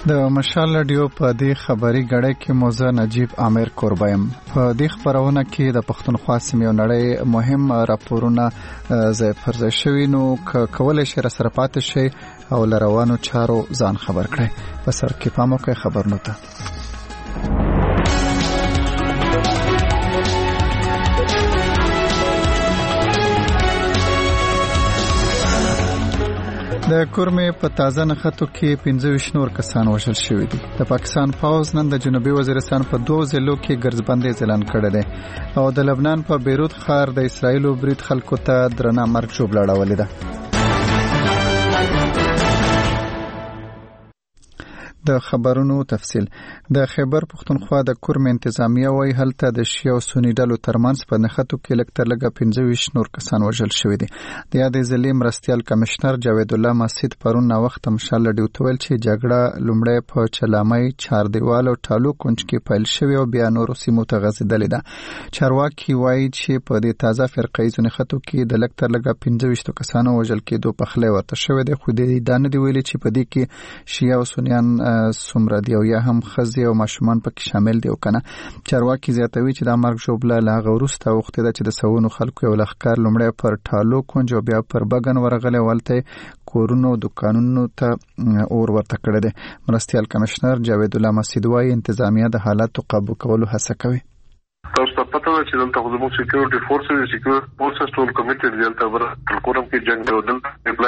د مشال رادیو په دې خبري غړې کې موزه نجیب عامر قربایم په دې خبرونه کې د پښتونخوا سیمې نړۍ مهم راپورونه زې پرځای شوی نو کولای شي سره پاتې شي او لروانو چارو ځان خبر کړي په سر کې پامو کې خبرونه ته د کورمې په تازه نښتو کې 25 نور کسان وژل شوي دي. د پاکستان پوځ نن د جنوبي وزیرستان په 2 ضلعو کې ګرځبندي اعلان کړی دی او د لبنان په بیروت ښار د اسرایلو برید خلکو ته درنه مرګ ژوبله اړولې ده. د خبرونو تفصيل د خیبر پختونخوا د کورم انتظامیه وای هلته د شیعه او سنی ډلو ترمنځ په نښتو کې لکتر لګه 25 نور کسان وژل شوي دي. د یادې ضلع مرستيال کمشنر جاوید الله مسجد پرون نا وخت مشال لډیو تویل چې جګړه لومړی په چلامای چار دیوال او ټالو کونج کې پیل شوی او بیا نور سیمو ته غځیدلې ده. چارواکي وایي چې په دې تازه فرقې نښتو کې د لکتر لګه 25 کسانو وژل کېدو په خله ورته شوی دی خو دې دانه دی ویلي چې په دې کې شیعه او سنیان سمره دی او یا هم خزي او ماشومان پکې شامل دي او کنه. چارواکي زیاتوي چې د مرګ ژوبله لا غوروسته وخت ده چې د سونو خلکو یو لخر لومړی پر ټالو کونج او بیا پر بغن ورغله ولته کورونو دکانونو ته اور ورته کړی دی. مرستيال کمشنر جاوید الله مسجد وايي انتظامیه د حالاتو قابو کولو هڅه کوي. تاسو ته پته ده چې دلته زموږ سکیورټي فورسز ټول کمیټډ دي دلته ورته کورم کې جنگ او دلته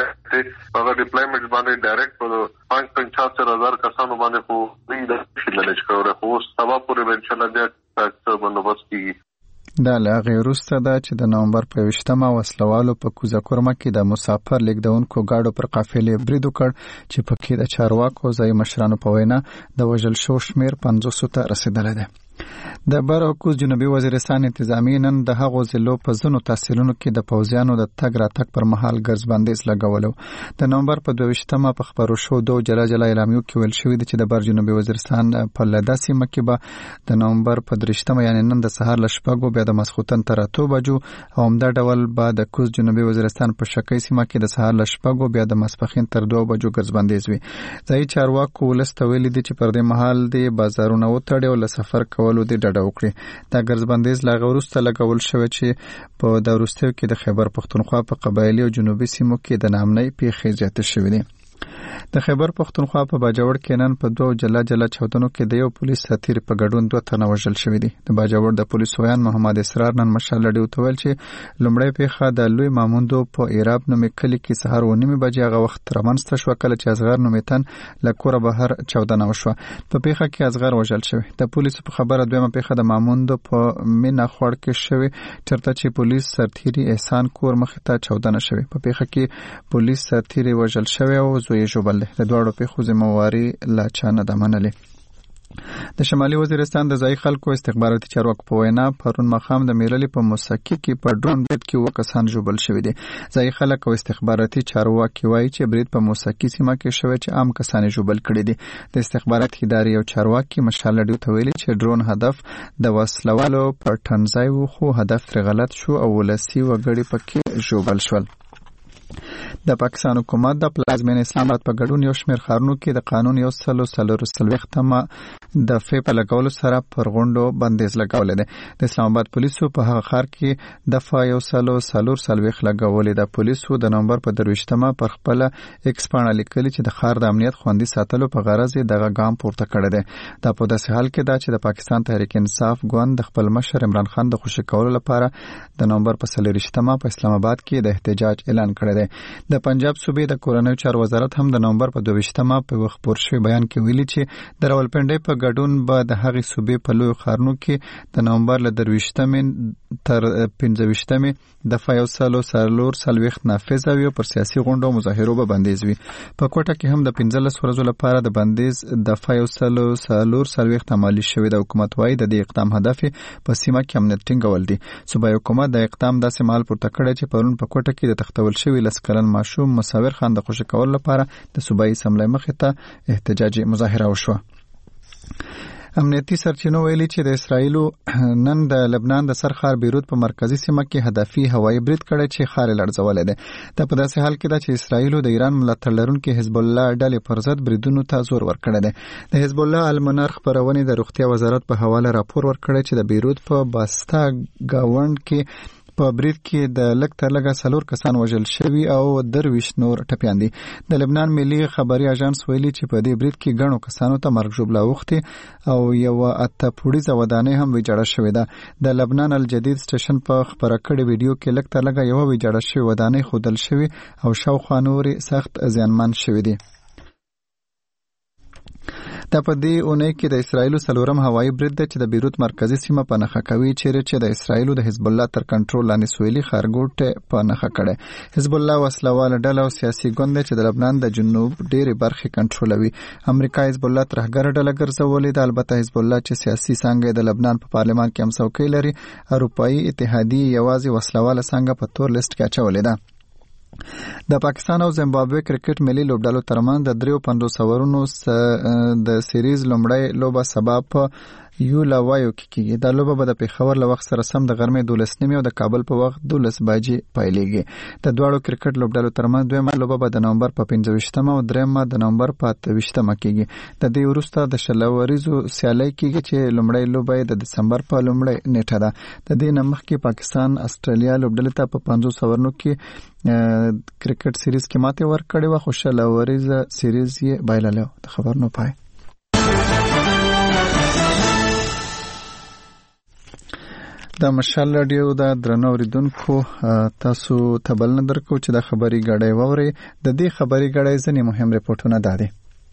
ډیپلایمنټ باندې ډایرکټ په 5,75,000 کسانو باندې خو د شلل شکوره خو سبا پورې انشاءالله د تاسو بندوبست کیږي. دا لاغه روسته ده چې د نومبر په 20مه وسلوالو په کوزه کورمه کې د مسافر لیکدونکو گاډو پر قافلې برید وکړ چې پکې د چارواکو ځای مشرانو په وینا د وژل شو شمیر 500 ته رسیدلی دی. د بارکوز جنوبي وزیرستان انتظامی نن د هغو ضلعو په ځینو تحصیلونو کې د پوځیانو د تګ راتګ پر مهال ګرځبندیز لګولو. د نومبر په 22مه په خبرو شو 2 جلا اعلامیو کې ویل شوی دی چې د بار جنوبي وزیرستان په لدا سیمه کې به د نومبر په 23مه یعنی نن د سهار ل شپږو بیا د مسخوتن تر 8 بجو او همدا ډول به د کوز جنوبي وزیرستان په شکی سیمه کې د سهار ل شپږو بیا د مسپخین تر 2 بجو ګرځبندیز وي. ځای چارواکو ولسته ویلي دي چې پر دې مهال د بازارونو وتړي او ل سفر کولو د ډډه وکړي. دا ګرځبندیز لا غوروسته لګول شوی چې په د وروستیو کې د خیبر پختونخوا په قبایلی او جنوبي سیمو کې د نامنۍ پیښې زیاتې شوې دي. د خیبر پختونخوا په باجوړ کې نن په 2 جلا چاودنو کې د یو پولیس ساتیر په ګډون 2 تنه وژل شوی دي. د باجوړ د پولیس ویان محمد اسرار نن مشال لډیو تویل چې لومړی پیښه د لوی ماموندو په ایراب نومې کلی کې سهار 9 بجې هغه وخت رامنځته شو کله چې اصغر نومیتن له کوره بهر چاودنه وشوه. په پیښه کې اصغر وژل شوی. د پولیسو په خبره دویمه پیښه د ماموندو په مینا خوړ کې شوی چرته چې پولیس سرتیری احسان کور مخ ته چاودنه شوی. په پیښه کې پولیس سرتیری وژل شوی او زوی ژوبل. د دوړو پیښو ذمہواری لا چانه د منلې. د شمالي وزیرستان د ځای خلکو استخباراتي چارواکو په وینا پرون مخام د میرلي په موسکی کې په ډرون برید کې وکسان ژوبل شوی دي. ځای خلک او استخباراتي چارواکي وایي چې برید په موسکی سیمه کې شوی چې عام کسان ژوبل کړي دي. د استخباراتي ادارې او چارواکي مشال لډیو ته ویلي چې ډرون هدف د وسلوالو پر ټنځای وو خو هدف تر غلط شو او ولسی وګړي پکې ژوبل شول. د پاکستان حکومت د پلازمین اسلام آباد په ګډون یو شمېر ښارونو کې د قانون 140 د فې په لګولو سره پر غونډو بندیز لګولې ده. د اسلام آباد پولیسو په هغه ښار کې د فا 140 لګولې ده. پولیسو د نومبر په 23مه پر خپل ایکس باندې لیکلي چې د ښار د امنیت خوندي ساتلو په غرض دغه ګام پورته کړی دی. دا په داسې حال کې ده چې د پاکستان تحریک انصاف ګوند د خپل مشر عمران خان د خوشی کولو لپاره د نومبر په 23مه په اسلام آباد کې د احتجاج اعلان کړی دی. د پنجاب صوبې د کورنیو چارو وزارت هم د نومبر په 22مه په خبر شوی بیان کې ویلي چې د راولپنډۍ په ګډون به د هغې صوبې په لوی ښارونو کې د نومبر له 23مې تر 25مې د فا 140 نافذ وي او پر سیاسي غونډو مظاهرو به بندیز وي. په کوټه کې هم د 15 ورځو لپاره د بندیز د فا 140 عملي شوی. د حکومت وايي د دې اقدام هدف په سیمه کې امنیت ټینګول دي. صوبایي حکومت د اقدام داسې مال پورته کړی چې پرون په کوټه کې د تختول شوی لسکلن ماشوم مصور خان د خوشی کولو لپاره د صوبایي اسمبلی مخې ته احتجاجي مظاهره وشوه. امنیتي سرچینو ویلي چې د اسرایلو نن د لبنان د سرخار بیروت په مرکزی سیمه کې هدفي هوایي برید کړی چې ښار لړزولې ده. دا په داسې حال کې ده چې اسرایلو د ایران ملاتړ لرونکي حزب الله ډلې پر ضد بریدونو ته زور ورکړی دی. د حزب الله المنار خبرونې د روغتیا وزارت په حواله راپور ورکړی چې د بیروت په باستا گاوند کې په برید کې د لږ تر لږه 4 کسان وژل شوي او 23 نور ټپیان دي. د لبنان ملي خبري اژانس ویلي چې په دې برید کې ګڼو کسانو ته مرګ ژوبله اوښتې او یو اته پوړیزه ودانۍ هم ویجاړه شوې ده. د لبنان الجدید سټیشن په خبره کړې ویډیو کې لږ تر لږه یو ویجاړه شوې ودانۍ ښودل شوې او شاوخوا نورې سخت زیانمن شوې دي. دا په دې اونۍ کې د اسرایلو 4م هوایي برید ده چې د بیروت مرکزی سیمه په نښه کوي چې د اسرایلو د حزب الله تر کنټرول لاندې سویلي ښارګوټ په نښه کړی. حزب الله وسلواله ډله او سیاسي ګوند چې د لبنان د جنوب ډېرې برخې کنټرولوي. امریکا حزب الله ترهګره ډله ګرځولې ده. البته حزب الله چې سیاسي څانګه د لبنان په پارلمان کې هم څوکۍ لري، اروپایي اتحادیې یوازې وسلواله څانګه په تور لیست کې اچولې ده. د پاکستان او زیمبابوې کرکټ ملي لوبډلو ترمنځ د 53 اورونو د سیریز لومړی لوبه سبا په یولاوایو کې کیږي. دا لوبه به د پیښور له وخت سره سم د غرمې 12 او د کابل په وخت 12 بجې پیلېږي. د دواړو کرکټ لوبډلو ترمنځ دویمه لوبه به د نومبر په 15 او دریمه د نومبر په 28 کېږي. د دې وروسته د شلوریزو سیالي کېږي چې لومړی لوبه د دسمبر په لومړۍ نیټه ده. د دې نه مخکې پاکستان استرالیا لوبډلې ته په 50 اورونو کې کرکټ سیریز کې ماته ورکړې و، خو شلوریز سیریز یې بایلله. د خبر نو پای د مشال رادیو د درنو اوریدونکو تاسو ته بل نه درکو چې د خبري غړې ووري. د دې خبري غړې ځنې مهم ریپورتونه دادي.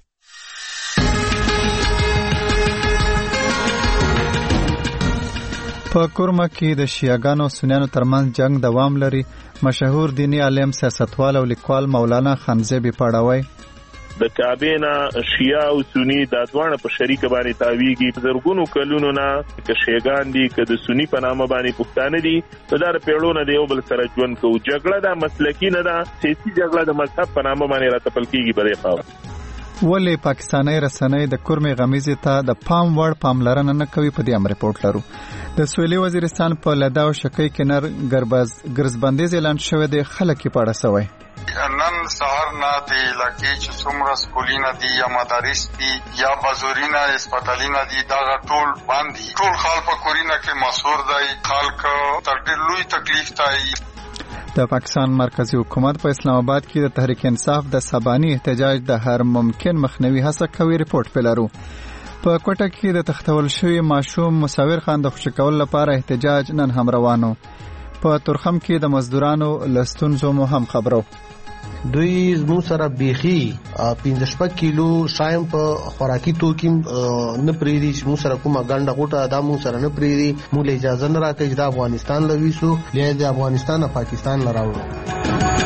په کورما کې د شیعاګانو سنیانو ترمنځ جنگ دوام لري. مشهور دینی عالم سیاستوال او لیکوال مولانا خانزیبی پاړاوی د کابینا شیعه او سنی د دوانه په شریک باندې تاویږي. زرګونو کلونو نه که شیعاګان دي که د سنی په نامه باندې پښتانه دي، په دار پیړونو د یو بل سره ژوند کوي. جګړه د مسلکی نه ده، سیاسي جګړه د مذهب په نامه باندې راتپل کیږي. بلې خبره ولې پاکستاني رسنۍ د کورمې غمیزې ته د پام وړ پاملرنه نه کوي، په دې هم ریپورت لرو. د سویلي وزیرستان په لدا او شکی کې نر ګرځبندیز اعلان شوی دی. خلک یې پاړه سوی نن سهار نه د علاقې چې څومره سکولونه دي یا مدارس دي یا بازارونه هسپتالونه دي دا ټول باندې ټول خلک په کورونه کې مسور دی. خلک تر ډېر لوی تکلیف ته. د پاکستان مرکزی حکومت په اسلام آباد کې د تحریک انصاف د سباني احتجاج د هر ممکن مخنیوي هڅه کوي. ریپورت پلارو. په کوټه کې د تختول شوی ماشوم مصور خان د خوشی کول لپاره احتجاج نن هم روانو. په ترخم کې د مزدورانو لستونزو مو هم خبرو. دوی زمو سره بیخي 15 کیلو شایم په خوراکي توکي نه پریدي چې مو سره کومه ګنده غوټه دا مو سره نه پریدي. مو له اجازه نه راکړي چې د افغانستان لويسو لې د افغانستان نه پاکستان لراوړو.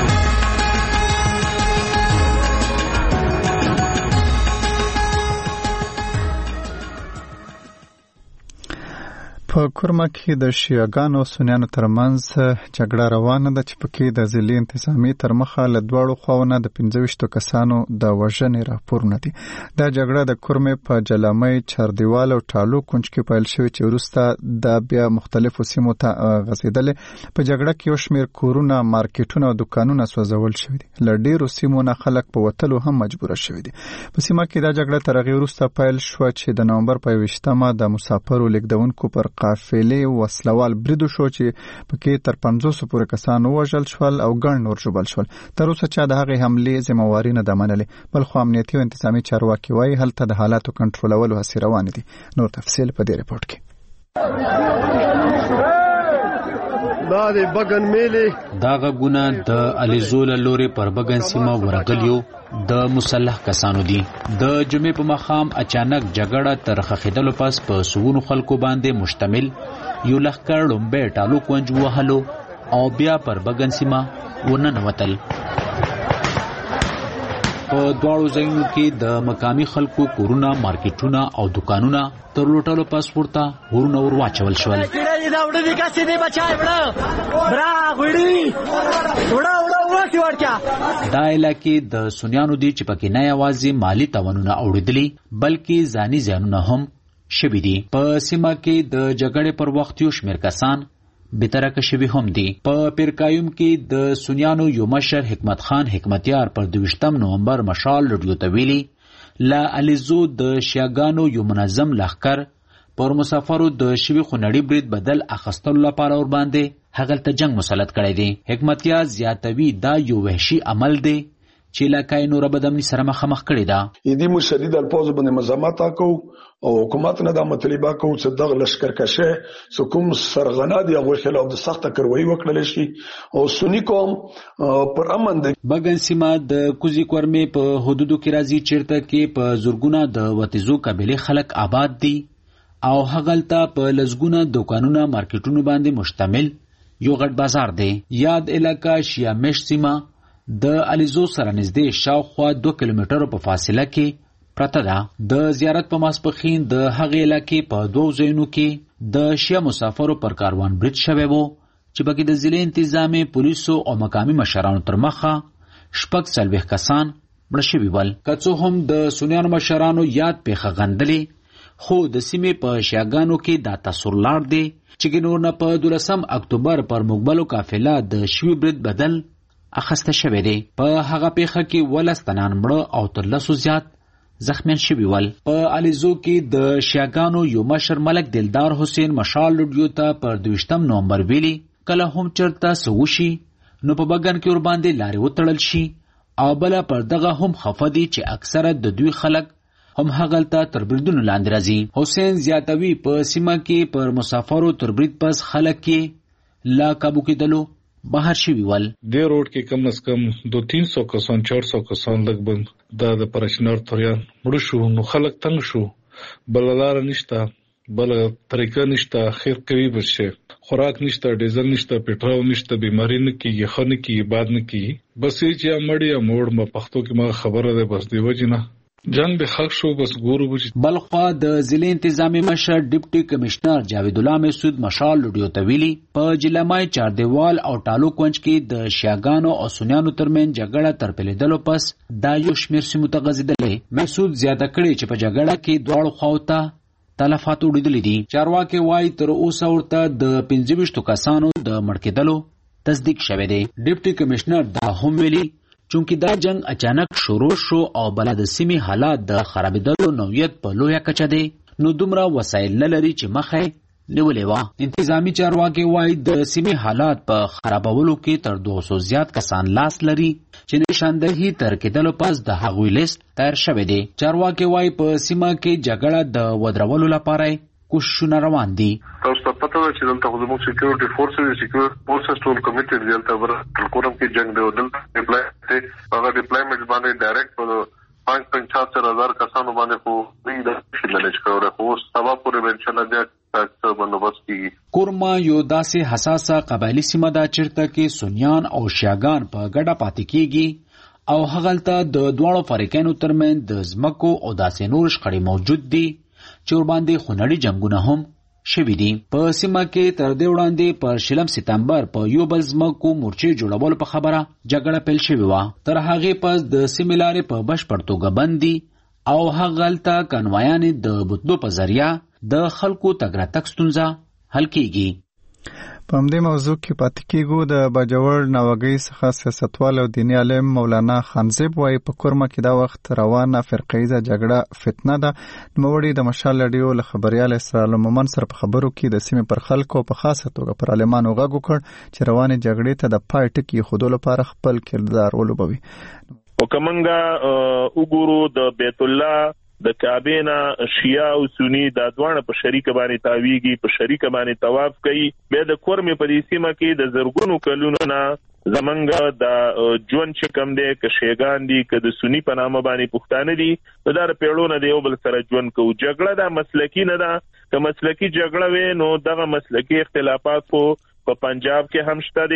په کورما کې د شیعاګانو سنیانو ترمنځ جګړه روانه ده چې پکې د ځلي انتظامی تر مخه له دواړو خواونو د 25 کسانو د وژنې راپورونه دي. دا جګړه د کورمې په جلامۍ، چاردیوال او ټالو کونج کې پیل شوې چې وروسته د بیا مختلفو سیمو ته غځېدلې. په جګړه کې یو شمېر کورونه، مارکیټونه او دکانونه سوځول شوي دي. له ډېرو سیمو نه خلک په وتلو هم مجبوره شوي دي. په سیمه کې دا جګړه تر هغې وروسته پیل شوه چې د نومبر په 21 د مسافرو لیږدونکو پر قافلې وسلوال بریدو شو چې پکې تر 500 پورې کسان وژل شول او ګڼ نور ژوبل شول. تر اوسه چا د هغې حملې ذمہواري نه ده منلې، بل خو امنیتي او انتظامي چارواکي وایي هلته د حالاتو کنټرولولو هڅې روانې دي. نور تفصیل په دې ریپورت کې. دا غږونه د الیزول لوري پر بغن سیمه ورغلیو د مسلح کسانو دي. د جمعې په مخام اچانک جګړه تر خخیدلو پس په سونو خلکو باندې مشتمل یو لخر لومبه ټالو کونج وهلو او بیا پر بغن سیمه ورننوتل. په دواړو ځایونو کې د مقامی خلکو کورونه، مارکیټونه او دکانونه تر لوټلو پس ورته ورونه ور واچول شول. دا علاقې د سنیانو دي چې پکې نه یوازې مالی تاوانونه اوړېدلي بلکې ځاني زیانونه هم شوي دي. په سیمه کې د جګړې پر وخت یو شمېر کسان بېترکه شوي هم دي. په پیرکایوم کې د سنیانو یو مشر حکمت خان حکمتیار پر 22 نومبر مشال رډیو ته ویلي لا الیزو د شیاګانو یو منظم لښکر پر مسافرو د شوي خونړي برید بدل اخیستلو لپاره ورباندې هغلته جنگ مسلط کړی دی. حکمتیار زیاتوي دا یو وحشي عمل دی چې علاقه نوره بدامني سره مخامخ کړې ده. ایدي مشدد الفاظ باندې مزامات کو او حکومت نه د مطالبه کو چې دغه لشکرکشه سکم سرغنا دی او خلاف د سخت کاروایی وکړل شي او سنی قوم پر امن د بغن سیمه د کوزي کورمې په حدودو کې راځي چیرته کې په زورګونه د وتیزو قبيله خلک آباد دي او هغلته په لزګونه دکانونه مارکیټونو باندې مشتمل یو غټ بازار دی. یاد علاقہ شیامش سیمه د الیزو سره نږدې شاوخوا 2 کیلومترو په فاصله کې پرته ده. د زیارت په ماسپښین د هغې علاقې په 2 ځایونو کې د شیعه مسافرو پر کاروان برید شوی و چې پکې د ضلع انتظامي پولیسو او مقامي مشرانو تر مخه 40 کسان مړه شوي ول. که څه هم د سنیانو مشرانو یاد پیښه غندلې خو د سیمې په شیعاګانو کې دا تاثر لاړ دی چې ګنور نه په 12 اکتوبر پر مقبلو قافله د شوي برید بدل اخسته شوی دی. په هغه پیښه کې 12 تنان مړه او تر 10 زیات زخمیان شوي ول. په الیزو کې د شیعاګانو یو مشر ملک دلدار حسین مشال رډیو ته پر 22 نومبر ویلي کله هم چرته څه وشي نو په بګن کې ورباندې لارې وتړل شي او بله پر دغه هم خفه دي چې اکثره د دوی خلک هم هغلته تر بریدونو لاندې راځي. حسین زیاتوي په سیمه کې پر مسافرو تر برید پس خلک کې لا قابو کېدلو بهر شوي ول. دې روډ کې کم از کم 200-300 کسان 400 کسان لګ بند دا د پرشنار توریان مړ شو نو خلک تنگ شو بل لار نشته بل طریقه نشته خیر کوي بشه خوراک نشته ډیزل نشته پټرول نشته بیماری نه کیږي خنه کیږي باد نه کیږي بس چې امړی موړ ما پښتو کې ما خبره ده بس دی وجنه جنگ به حق شو بس ګورو بچ. بلخوا د ضلع انتظامی مشر ډیپټي کمشنر جاوید الله مسعود مشال رډیو ته ویلي په جلمای چاردیوال او ټالو کونج کې د شیاګانو او سنیانو ترمن جګړه تر پیلېدلو پس دا یو شمېر سیمو ته غځېدلی. مسعود زیاته کړي چې په جګړه کې دواړو خواو ته تلفات وړېدلي دي. چارواکي وایي تر اوسه ورته د 25 کسانو د مړ کېدلو تصدیق شوی دی. ډیپټي کمشنر دا هم ویلي چونکې دا جنگ اچانک شروع شو او بله د سیمې حالات د خرابېدلو نوعیت په لویه کچه دی نو دومره وسایل نه لري چې مخه نیولې وه. انتظامي چارواکي وایي د سیمې حالات په خرابولو کې تر 200 زیات کسان لاس لري چې نشاندهي تر کېدلو پس د هغوی لیست تیار شوی دی. چارواکي وایي په سیمه کې جګړه د ودرولو لپاره کوششونه روان دي. تاسو ته پته ده چې دلته زموږ سکیورټي فورسز ټول کمیټډ دي. دلته ټولکورم کې جنگ دی او دلته هغه ډیپلایمنټ باندې ډایرکټ په 5,75,000 کسانو باندې خو نه د مینج کوي خو سبا پورې انشاءالله بیا بندوبست کیږي. کورما یو داسې حساسه قبایلي سیمه ده چیرته کې سنیان او شیاګان په ګډه پاتې کیږي او هغلته د دواړو فریقینو ترمن د ځمکو او داسې نور شخړې موجود دي چې ورباندې خونړي جنګونه هم شوي دي. په سیمه کې تر دې وړاندې پر 20 سپتمبر په یو بل ځمکو مورچې جوړولو په خبره جګړه پیل شوې وه. تر هغې پس د سیمې لارې په بشپړ توګه بند دي او هغلته کنوایانې د بوتلو په ذریعه د خلکو تګ راتګ ستونزه حل کیږي. په همدې موضوع کې پاتې کېږو. د باجوړ ناوګۍ څخه سیاستوال او دیني عالم مولانا خانزیب وایي په کورمه کې دا وخت روانه فرقه‌ایزه جګړه فتنه ده. نوموړي د مشال رډیو له خبریال اسرار مومن سره په خبرو کې د سیمې پر خلکو په خاصه توګه پر عالمانو غږ وکړ چې روانې جګړې ته د پای ټکی ایښودو لپاره خپل کردار ولوبوي. او کومنګه وګورو د بیت الله د کعبه نه شیعه او سنی د دوانه په شریک باندې تاویږي په شریک باندې طواف کوي. به د کورمې په دې سیمه کې د زرګونو کلونو نه زمنګ د جون چې کم دی ک شیګان دي ک د سنی په نامه باندې پښتانه دي د دار پیړونه دی یو بل سره جون کو. جګړه د مسلکی نه ده که مسلکی جګړه وي نو دغه مسلکی اختلافات په پنجاب کې هم شته دي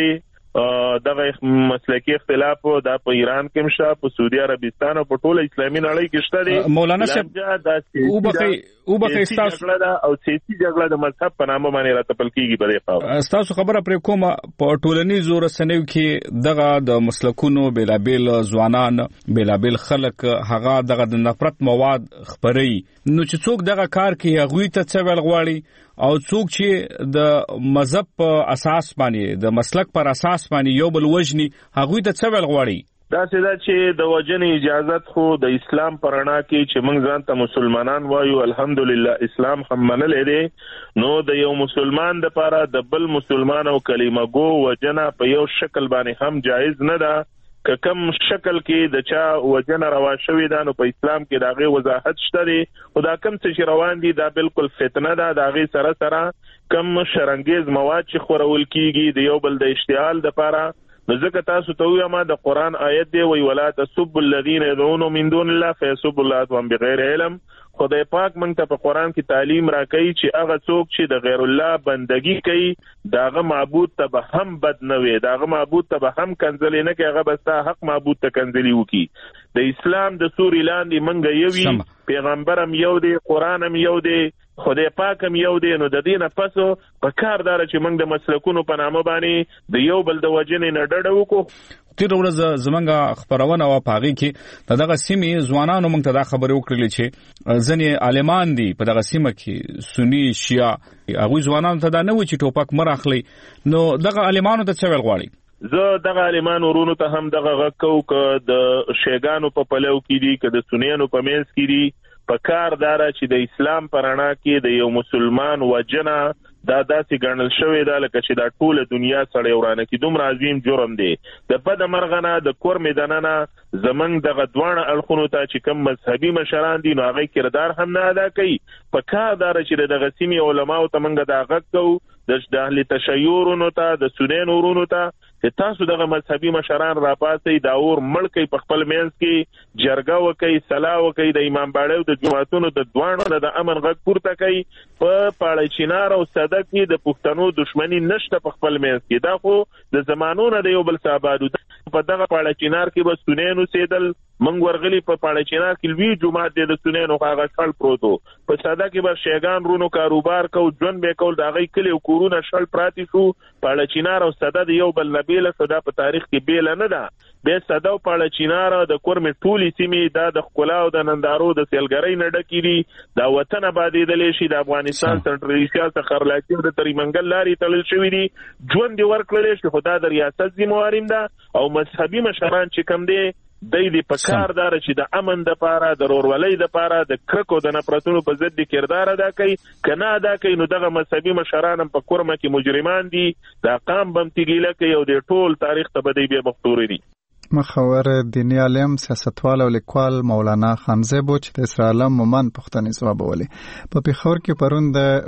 دغه مسلکی اختلاف دا په ایران کې مشه، په سعودي عربستان او په ټوله اسلامي نړۍ کې شته دي. مولانا صاحب او بخې تاسو او سیاسي جګړه د مذهب په نامه باندې راتپل کیږي. په تاسو خبره پرې کومه په ټولنیزو رسنیو کې دغه د مسلکونو بیلابیل ځوانان بیلابیل خلک هغه دغه د نفرت مواد خبري، نو چې څوک دغه کار کوي هغه ته څه ویل غواړي او څوک چې د مذهب په اساس باندې د مسلک پر اساس باندې یو بل وجني هغه ته څه ویل غواړي؟ دا چې د وجنې اجازت خو د اسلام پرانا کې چې موږ ځان ته مسلمانان وایو، الحمدلله اسلام هم منلې دي، نو د یو مسلمان د پاره د بل مسلمان او کلمه گو وجنه په یو شکل باندې هم جایز نه ده. که کم شکل کې د چا وجنه روا شوی ده نو په اسلام کې داغه وضاحت شته دي، او دا کم څه روان دي دا بالکل فتنه ده. داغه سره سره کم شرنګیز مواد چې خورول کیږي د یو بل د اشتعال د پاره، نو ځکه تاسو ته وایم د قران آیت دی وی ولا تسبوا الذين يدعون من دون الله فيسبوا الله بغیر علم. خدای پاک موږ ته په قران کې تعلیم راکړي چې هغه څوک چې د غیر الله بندگی کوي داغه معبود ته به هم بد نه وي، داغه معبود ته به هم کنځلې نه کوي، هغه بستا حق معبود ته کنځلې وکي. د اسلام د سوري لاندې موږ یو وی، پیغمبرم یو دی، قرانم یو دی، خدای پاک هم یو دی. نو د دې نه پسو په کار دار چې موږ د مسلکونو په نامه باندې د یو بل د وجنې نه ډډه وکړو. تیر ورځ زمونږ خبرونه او پاغي کې دغه سیمې ځوانانو موږ ته دا خبرې وکړلې چې ځنې عالمان دي په دغه سیمه کې سنی شیعه، هغه ځوانانو ته دا نه و چې ټوپک مراخلي، نو دغه عالمانو ته څه ویل غواړي؟ زه دغه عالمان ورونو ته هم دغه غږ کوم ک د شیګانو په پلو کې دي، ک د سنیانو په منځ کې دي، په کار دار چې د اسلام پرانا کې د یو مسلمان وجنه دا داسې ګڼل شوی دا لکه چې دا ټوله دنیا سړی ورانه کې دومره عظیم جرم دی. د بد مرغنه د کور میدانانه زمنګ دغه دوانه اړخونو ته چې کوم مذهبي مشران دي نو هغه کردار هم نه ادا کوي. په کار دار چې دغه سیمې علماو ته موږ دا غږ کوو د اهل تشیعونو ته د سنن ورونو ته چې تاسو دغه مذهبي مشران راپاسئ، دا اور مړ کوي، په خپل منځ کې جرګه وکړي، صلاح وکړي، د امام باړو د جماعتونو د دوانو د امن غږ پورته کوي. په پاړی چینار او صدق کې د پښتنو دښمنی نشته په خپل منځ کې، دا خو د زمانونو د یو بل صحابادو په دغه پاړی چینار کې به سنن اوسېدل. منګ ورغلی په پاړی چینار کې لوی جماعت د سنن او هغه شل پروتو په صدق کې به شیګان رونو کاروبار کو جون به کول دغه کلی کورونه شل پراتی شو. پاړی چینار او صدق یو بل نبیله صدا په تاریخ کې بیل نه ده. به صداو پاړی چینار د کورمه ټولي سیمې د خپل او د نندارو د سیلګری نه ډکېږي، دا وطن آبادېدل شي، د افغانستان سنټرل ایشیا څخه خرلاچي د تری منګل لاري تړل شوې دي، ژوند دی ورکړل شي. خدای د ریاست ذمہواریم ده او مذهبي مشران چې کم دي د پکار دار چې د امن د پاره د رورولۍ د پاره د کرکو د نفرتونو په ضد کردار ادا کوي. کنه ادا کوي نو دغه مذهبي مشران په کورمه کې مجرمان دي، د قام بم تیګیله کوي او د ټول تاریخ ته بدی به مختوري دي. مخور دینی عالم سیاستوال او لیکوال مولانا خانزیبو چې د اسرائیل مومن پښتني ځوابولې په پیښور کې پرون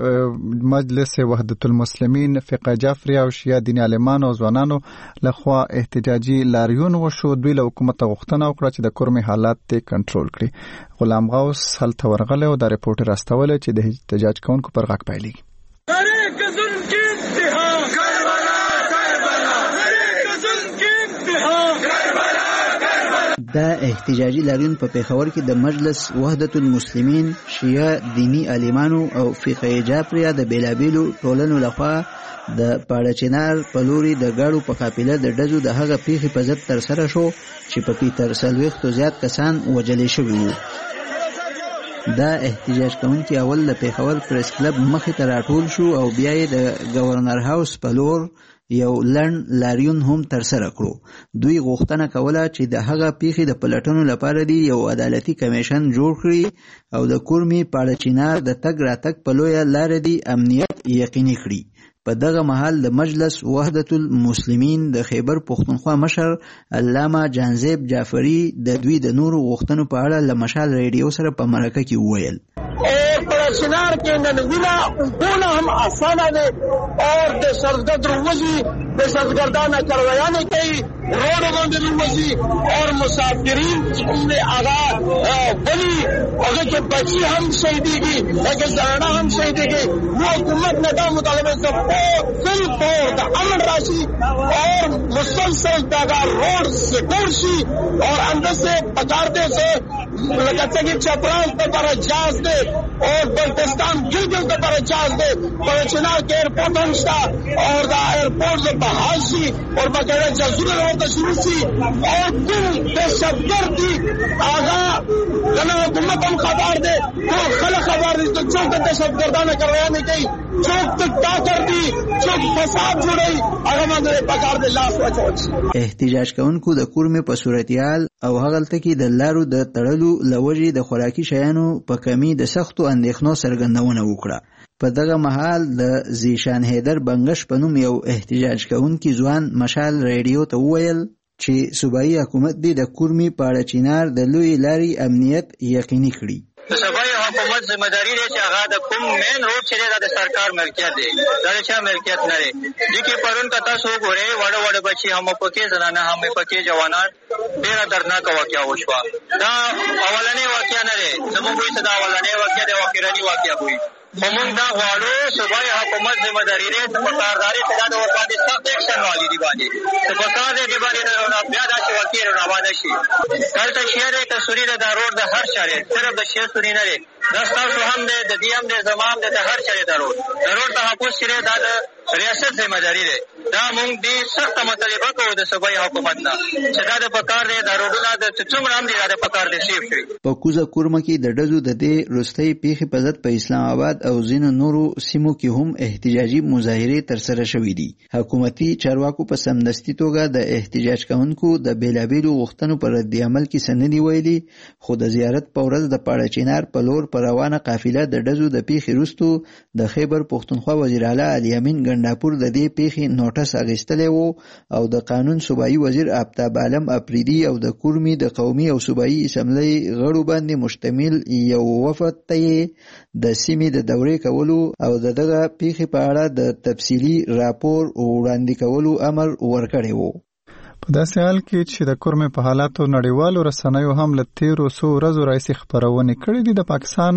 د مجلس وحدت المسلمین فقه جعفری او شیعه دینی عالمانو او ځوانانو لخوا احتجاجي لاریون وشو. دوی له حکومت غوښتنه وکړه چې د کورمي حالات ته کنټرول کړي. غلام غوث هلته ورغله او د ریپورت راستول چې د احتجاج کوونکو پر غږ پایلي. دا احتجاجي لاریون په پیښور کې د مجلس وحدت المسلمین شیعه دینی عالمانو او فقه جعفری د بیلابیلو ټولنو لخوا د پاړچینار په لوري د ګاړو په قافله د ډزو د هغه پیښې په ضد ترسره شو چې پکې تر 40 زیات کسان وژل شوي وو. دا احتجاج کوونکي اول د پیښور پریس کلب مخې ته راټول شو او بیا یې د گورنر هاوس په لور یو لړن لاریون هم ترسره کړو. دوی غوښتنه کوله چې د هغه پیښې د پلټنو لپاره دی یو عدالتي کمیشن جوړ کړي او د کورمي پاړچینار د تګ راتګ په لویه لار دی امنیت یقیني کړي. په دغه مهال د مجلس وحدت المسلمین د خیبر پښتونخوا مشر علامه جانزیب جعفری د دوی د نورو غوښتنو په اړه له مشال ریډیو سره په مرکه کې وویل. और पड़ाचिनार के ननवीना बोना हम आसाना दे और दहशतगर्द रोजी दहशतगर्दाना करवायाने कई रोड बंद रोजी और मुसाफिरीन ने आगा बनी अगर के बच्ची हम शहीदी की अगर जराना हम शहीदी की वो हुकूमत ने का मुतालबे से फिल तोड़ अमन राशि और मुसलसल दागा रोड से टूरशी और अंदर से पकारते से लगता कि चपराल तो पर जाज दे और बल्तिस्तान गिलगिल तो पर जाज दे पड़ाचिनार के एयरपोर्ट हमस्ता और दा एयरपोर्ट से बहाशी और बकायदा जसूल होता शुरू सी और कुल दहशतगर्दी आगा जना हुकूमत हम खबर दे तो खला खबर दे तो चौक दहशतगर्दाना करवाने गई चौक तक का कर दी चौक फसाद जुड़ई अगर मदरे पकार दे लाश बचोच احتجاج کوونکو د کورمې په صورتیال او هغلته کې د لارو د تړلو لوجې د خوراکي شیانو په کمی د سختو اندېښنو څرګندونه وکړه. په دغه مهال د زیشان حیدر بنگش په نوم یو احتجاج کوونکی ځوان مشال ریډیو ته وویل چې صوبایي حکومت دې د کورمې په اړه چینار د لوی لارې امنیت یقیني کړي. د صوبایي حکومت ذمہداري دی چې هغه د کوم مین روډ چې دا د سرکار ملکیت دی دا د چا ملکیت نه دی. دغه پرون کتا سو ګورې وړ بچي هم پکې زنانه هم پکې جوانان ډېر دردناک واقعا وشوه. دا اولنې واقعا نه دی زموږ وایي دا اولنې واقعا دی واقعي واقعا وایي موږ دا غواړو صوبایي حکومت ذمہداري دی چې پکارداري ته دا ور باندې سخت اکشن والی دی باندې ته پکار دی باندې دا بیا دا چې واقعي روانه شي کله چې د تصویر د روډ د هر شارې صرف د شهر سوري نه دی دا تاسو هم د دې هم د زمام د هر شارې د روډ تحفظ کړي دا د ریاست ذمہداري دی. دا موږ دې سخت مطالبه کوو د صوبایي حکومت نه چې دا د پکار دی د روډونو د څومره هم دی دا د پکار دی سیف شي. په کوزه کورمه کې د ډزو د دې رستۍ پیښې په ضد په اسلام آباد او ځینو نورو سیمو کې هم احتجاجي مظاهرې ترسره شوې دي. حکومتي چارواکو په سمدستي توګه د احتجاج کوونکو د بیلابیلو غوښتنو پر رد عمل کې څه نه دي ویلي، خو د زیارت په ورځ د پاړچینار په لور په روانه قافله د ډزو د پیښې وروسته د خیبر پښتونخوا وزیر اعلی علي امین ګنداپور د دې پیښې نوټس اخیستلی و او د قانون صوبایي وزیر آفتاب عالم اپریدي او د کورمې د قومي او صوبایي اسمبلی غړو باندې مشتمل یو وفد ته د سیمې د دورې کولو او دغه پیښې په اړه د تفصیلي راپور وړاندې کولو امر ورکړی و. په داسې حال کې چې د کورمې په حالاتو نړیوالو رسنیو هم له تیرو څو ورځو راهیسې خپرونې کړې دي. د پاکستان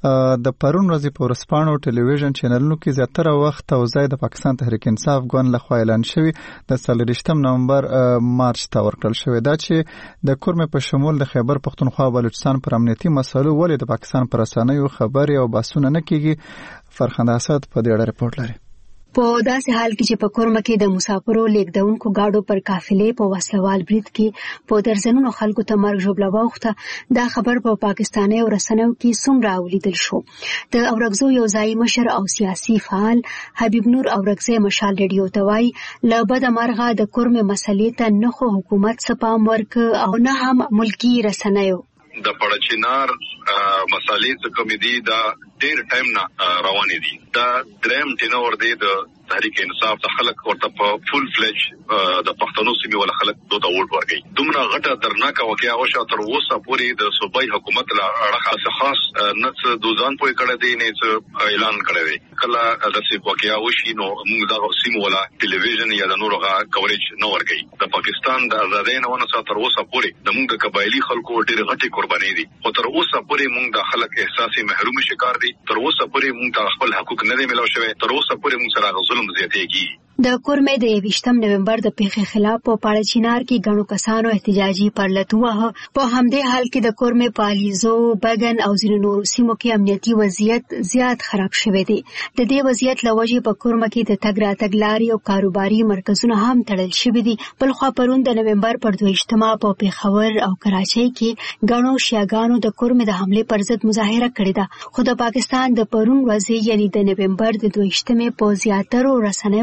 د پرون ورځې په ورځپاڼو او ټلویزیون چینلونو کې زیاتره وخت او ځای د پاکستان تحریک انصاف ګوند لخوا اعلان شوی د 24 نومبر مارچ ته ورکړل شوی دا چې د کورمې په شمول د خیبر پښتونخوا او بلوچستان پر امنیتي مسایلو ولې د پاکستان پر رسنیو خبرې او بحثونه نه کیږي. فرخنده اسد په دې اړه رپورټ لري. په داسې حال کې چې په کورمه کې د مسافرو لیږدونکو گاډو پر قافلې په وسلوال برید کې په درځنونو خلکو ته مرګ ژوبله واوښته. دا خبر په پاکستاني رسنیو کې څومره اوریدل شو. د اورګزو یو ځایي مشر او سیاسي فعال حبیب نور اورګزی مشال ریډیو ته وایي له بده مرغه د کورمې مسلې ته نه خو حکومت څه پام ورکړ او نه هم ملکي رسنیو. د پړچینار مسالې څخه کوم دي دا ډېر ټایم نه روانې دي. دا دریم ټینور دی د تحریک انصاف د خلک ورته په فول فلج د پښتنو سیمې ول خلک دوته ووټ ورکړي. دومره غټه درناکه واقعا وشو تر اوسه پورې د صوبایي حکومت لا اړه خاص نه څه دوزان پوي کړی دی نه څه اعلان کړی دی. کله داسې واقعا وشي نو موږ دا سیمو ولا ټلویزیون یا د نورو کوریج نه ورکړي. د پاکستان د آزادۍ نه ونه تر اوسه پورې د موږ د قبایلی خلکو ډېر غټي قرباني دي او تر اوسه پورې موږ د خلک احساسي محروم شکار دي. تر اوسه پورې موږ خپل حقوق نه ملو شوی. تر اوسه پورې موږ سره ظلم زیاتېږي. د کورمې د 28 نومبر د پیښې خلاف په پاړچینار کې غنو کسانو احتجاجي پرلط وه. په همدې حال کې د کورمې په الیزو بګن او ځینو نورو سیمو کې امنیتي وضعیت زیات خراب شوی دی. د دې وضعیت له وجې په کورمه کې د تګ راتګ لارې او کاروباري مرکزونه هم تړل شوي دي. بلخوا پرون د نومبر پر 22 په پیښور او کراچۍ کې غنو شیعاګانو د کورمې د حمله پر ضد مظاهره کړې ده. خو د پاکستان د پرون ورځې یعنی د نومبر د 22 په زیاترو رسنیو کې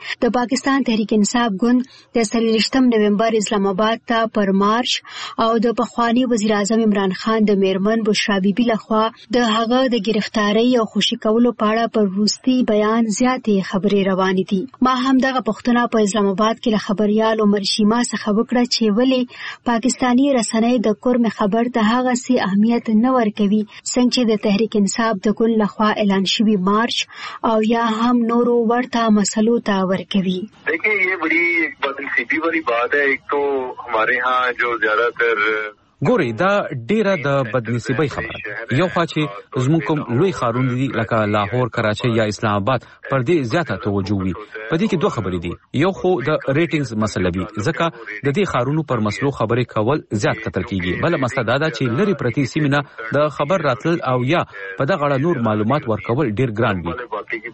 د پاکستان تحریک انصاف ګوند د 23 نومبر اسلام آباد ته پر مارش او د پخوانی وزیر اعظم عمران خان د میرمن بشرا بیبي لخوا د هغه د گرفتاری او خوشي کولو په اړه پر وروستي بیان زیاتې خبرې روانې دي. ما هم دغه پښتنه په اسلام آباد کې له خبريال عمر شیما څخه وکړه چې ولې پاکستانی رسنۍ د کورم خبر ته هغه سي اهمیت نه ورکوي څنګه چې د تحریک انصاف د ګوند لخوا اعلان شوی مارچ او یا هم نورو ورته مسلو ته ورکوي. देखिए ये बड़ी एक बदनसीबी वाली बात है. एक तो हमारे यहाँ जो ज्यादातर ګوري دا ډیره د بدنصیبۍ خبره یو خوا چې زموږ کوم لوی ښارونه دي لکه لاهور کراچۍ یا اسلام آباد پر دې زیاته توجه وي. په دې کې دوه خبرې دي. یو خو د ریټینګز مسله وي ځکه د دې ښارونو پر مسلو خبرې کول زیات کتل کیږي. بل مسله دا ده چې لری پرتی سیمه د خبر راتل او یا په دغه اړه نور معلومات ورکول ډیر ګران وي.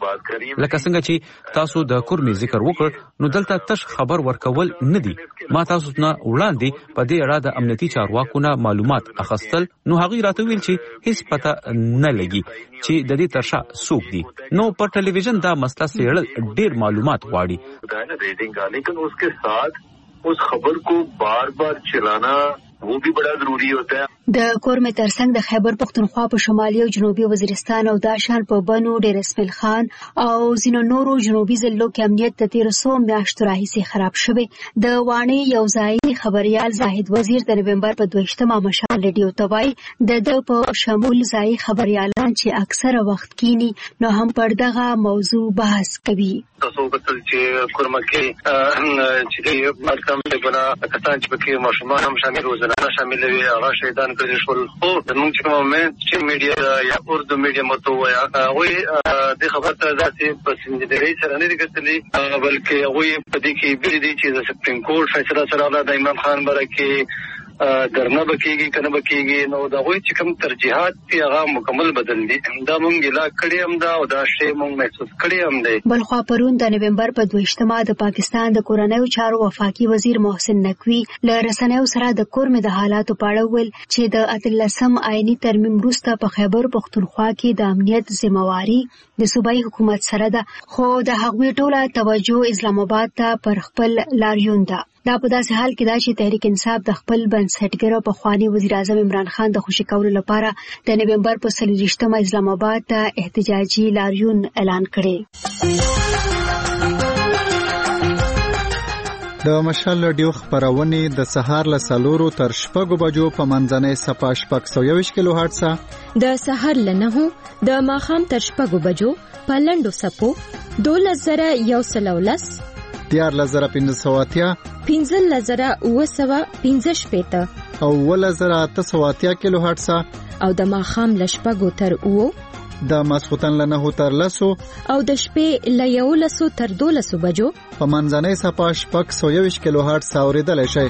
لکه څنګه چې تاسو د کورمي ذکر وکړ نو دلته تش خبر ورکول نه دي. ما تاسو نه وړاندې په دې اړه د امنیتي چارواکو معلومات اخستل نو هغه راته ویل چې هیڅ پته نه لګي چې د دې ترشا څوک دي. نو پر ټلویزیون دا مسله سیړل ډیر معلومات غواړي. لیکن اس के साथ उस खबर को बार-बार चलाना वो भी बड़ा जरूरी होता है. د کورمه ترڅنګ د خیبر پختونخوا په شمالي او جنوبي وزیرستان او داشان په بنو ډیر اسماعیل خان او زینو نورو جنوبي ضلعو کې امنیت د 1300 میاشتو راهیسې خراب شوی. د وانی یو ځای خبريال زاهد وزیر د نومبر په 22 مشال ریډیو توای د په شمول ځای خبريالان چې اکثره وخت کینی نو هم پر دغه موضوع بحث کوي. تاسو کتل چې کورمه کې چې مرکم ته بنا کسان چې پکې ماشومان هم شامل وزنه شامل وي هغه شهیدان کړي شول. خو د موږ چې مومنت چې میډیا یا اردو میډیا متو ویا وي د خبر ته ذاتي په سندري سره نه کتلی بلکې وي په دې کې بیل دي چې د سپریم کورټ فیصله سره د امام خان برکه درنه بکیږي کنه بکیږي نو دا وایي چې کوم ترجیحات دی هغه مکمل بدل دي. دا مونږ لا کړی هم دا او دا شی مونږ محسوس کړی هم دی. بل خو پرون د نومبر په 22 د پاکستان د کورنیو چارو وفاقي وزیر محسن نقوی له رسنیو سره د کورمه د حالاتو په اړه ویل چې د 18 آئینی ترمیم وروسته په خیبر پختونخوا کې د امنیت ذمہواری د صوبایي حکومت سره ده خو د هغوی ټوله توجه اسلام آباد ته پر خپل لاریون ده. دا په داسې حال کې دا چې تحریک انصاف د خپل بنسټګر او پخوانی وزیر اعظم عمران خان د خوشي کولو لپاره د نومبر په 23 اسلام آباد ته احتجاجي لاریون اعلان کړي. د مشال رادیو خبرونه د سهار له 4 تر 6 بجو په منځنۍ صفه 621 کیلو هرتز د سهار له 9 د ماخام تر 6 بجو په لندو سپو 2119 14580 15015 او 1880 کیلو هرتز او د ماخام لشپګو تر او د ماسختن له 9 تر 10 او د شپې له 11 تر 12 بجو په منځنۍ صفه 621 کیلو هرتز اوریدل شي.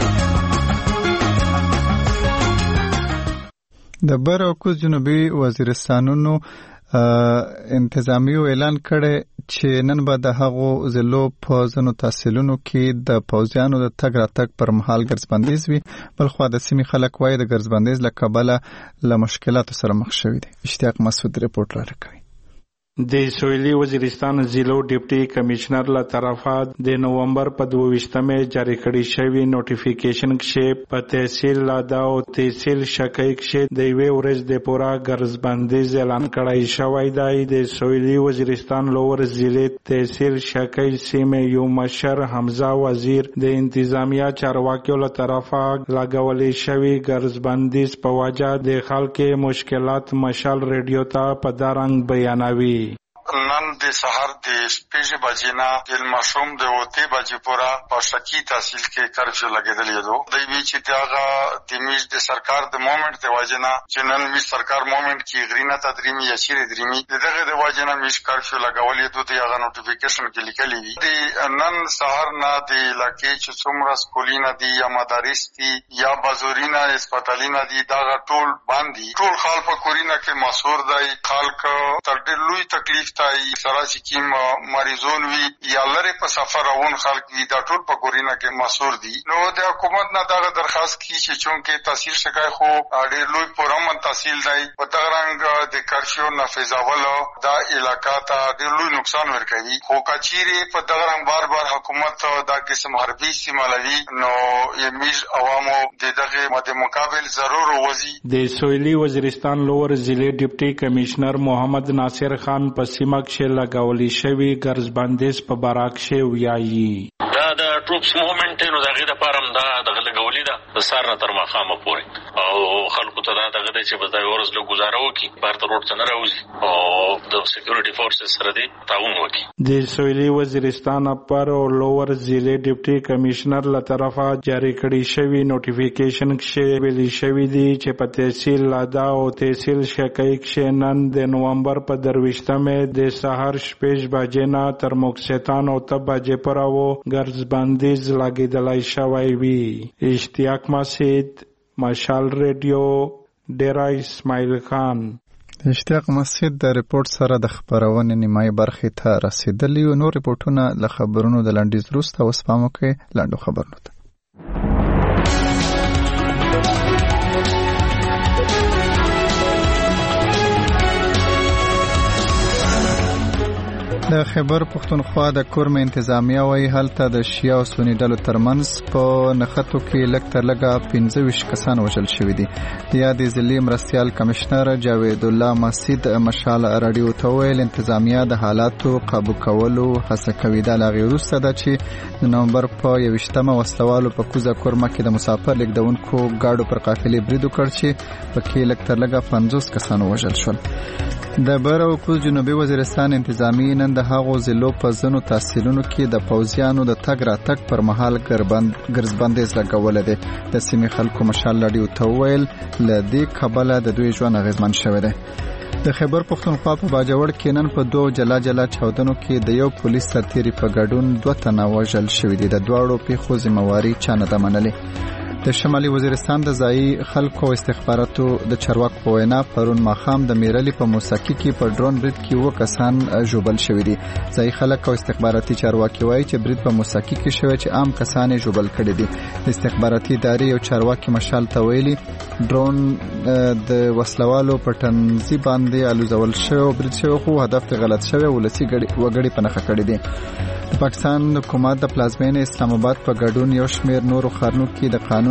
د بر او کوز جنوبي وزیرستانونو انتظامیو اعلان کړي چې نن به د هغو ضلعو په ځینو تحصیلونو کې د پوځیانو د تګ راتګ پر مهال ګرځبندیز وي. بلخوا د سیمې خلک وایي د ګرځبندیز له کبله له مشکلاتو سره مخ شوي دي. اشتیاق مسعود رپورټ را کوي. د سویلي وزیرستان ضلعو ډیپټي کمشنر له طرفه د نومبر په 22 جاری کړی شوی نوټیفیکیشن کې په تحصیل لادا او تحصیل شکای کې د یوې ورځ د پورا ګرځبندیز اعلان کړی شوی دی. د سویلي وزیرستان لور ضلع تحصیل شکای سیمه یو مشر حمزه وزیر د انتظامیه چارواکیو له طرفه لګولې شوی ګرځبندیز په وجه د خلکو مشکلات مشال ریډیو ته په دارنګ بیانوي. نن د سحر د شپږ بجې نه د ماشوم د 8 بجې پورا په شکی تحصیل کې کرفیو لګیدلی دی. د وی چې دغه د میش د سرکار د مومنت د واجنه چې نن میش سرکار مومنت کې غرینه تدریمي یا شیر دریمي دغه د واجنه میش کرفیو لګولې دوی دغه نوټیفیکیشن کې لیکلي وي. د نن سحر نه د علاقې چې څومره سکولینه دي یا مدارس دي یا بازورینه هسپتالینه دي دا ټول باندې ټول خلک په کورینه کې مسور دی. خلک تر ډېر لوی تکلیف تای سره چې کیم مریضون وی یا لره په سفر روان خلک وی دا ټول په کورینا کې مسور دي. نو د حکومت نه دا درخواست کی چې چونکه تحصیل شکای خو ډېر لوی پرامن تحصیل دی په تغرنګ د کرفیو نافذول دا علاقہ ته ډېر لوی نقصان ورکوي. خو کچيري په تغرنګ بار بار حکومت دا قسم حربي استعمالوي نو یمیز عوامو دغه ماده مقابل ضرور وزي. د سویلی وزیرستان لوور ضلع ډیپټي کمشنر محمد ناصر خان په سیمه کې لګولې شوی ګرځبندیز په باراک شی ویایي دا د ټروپس موومنت نو دغه د پارم دا د لګولې ده د سار نه تر مخامه پورې او خلکو ته دا دغه د چې بځای ورځ له گزاره وکي بارته روډ ته نه راوځي او د سکیورټي فورسز سره دی تعاون وکي. د سویلی وزیرستان اپر او لوور ضلع ډیپټي کمشنر له طرفه جاری کړي شوی نوټیفیکیشن کې ویلي شوی دی چې په تحصیل لادا او تحصیل شکای کې نن د نومبر په 23مه د سحر 6 بجې نه تر موکسیتان او تب بجې پراو ګرځبندیز لګیدلای شوی وی. اشتیاق مسجد مشال ریډیو ډیرا اسماعیل خان. اشتیاق مسجد د ریپورت سره د خبرونې نیمایي برخې ته رسیدلی او نور ریپورتونه له خبرونو د لنډیز وروسته وسپامو کې لاندو خبرونه ده. د خیبر پښتونخوا د کورم انتظامیه وایي هلته د شیعه او سنی ډلو ترمنځ په نښتو کې لږ تر لږه 25 کسان وژل شوي دي. د یادې ضلعې مرستیال کمشنر جاوید الله مسجد مشال راډیو ته ویل انتظامیه د حالاتو قابو کولو هڅه کوي. دا لا غیر وروسته ده چې د نومبر په 21مه وسلوالو په کوزه کورمه کې د مسافر لیږدونکو ګاډو پر قافلې برید وکړ چې پکې لږ تر لږه 50 کسان وژل شول. د بر او کوز جنوبي وزیرستان انتظامی نن د هغو ضلعو په ځینو تحصیلونو کې د پوځیانو د تګ راتګ پر مهال ګرځبندیز لګولی دی. د سیمې خلکو مشال راډیو ته وویل له دې کبله د دوی ژوند اغېزمن شوی دی. د خیبر پښتونخوا په باجوړ کې نن په 2 جلا جلا چاودنو کې د یو پولیس سرتیري په ګډون 2 تنه وژل شوي دي. د دواړو پیښو ذمہواري چا نه ده منلې. د شمالي وزیرستان د ځایي خلکو استخباراتو د چارواکو په وینا پرون ماښام د میرلی په موساکي کې په ډرون برید کې 2 کسان ژوبل شوي دي. ځایي خلک او استخباراتي چارواکي وایي چې برید په موساکي کې شوی چې عام کسان یې ژوبل کړي دي. د استخباراتي ادارې او چارواکي مشال ته ویلي ډرون د وسلوالو په ټنزي باندې الوزول شوی او برید شوی خو هدف غلط شوی ولسی وګړي په نښه کړي دي. د پاکستان حکومت د پلازمینې اسلام آباد په ګډون یو شمېر نورو ښارونو کې د قانون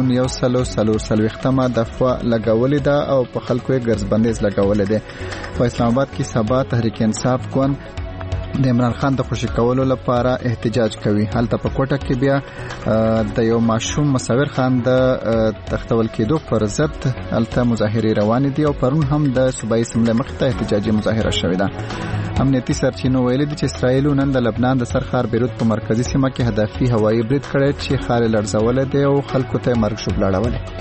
140 دفعه لګولې ده او په خلکو یې ګرځبندیز لګولې ده. په اسلام آباد کې سبا تحریک انصاف ګوند د عمران خان د خوشي کولو لپاره احتجاج کوي. هلته په کوټه کې بیا د یو ماشوم مصور خان د تختول کېدو پر ضد هلته مظاهرې روانې دي او پرون هم د صوبایي اسمبلۍ مخې ته احتجاجي مظاهره شوې ده. امنیتي سرچینو ویلي دي چې اسرائیل نن د لبنان د سرخار بیروت په مرکزي سیمه کې هدفي هوایي برید کړی چې ښار یې لړزولی دی او خلکو ته یې مرګ ژوبله اړولې.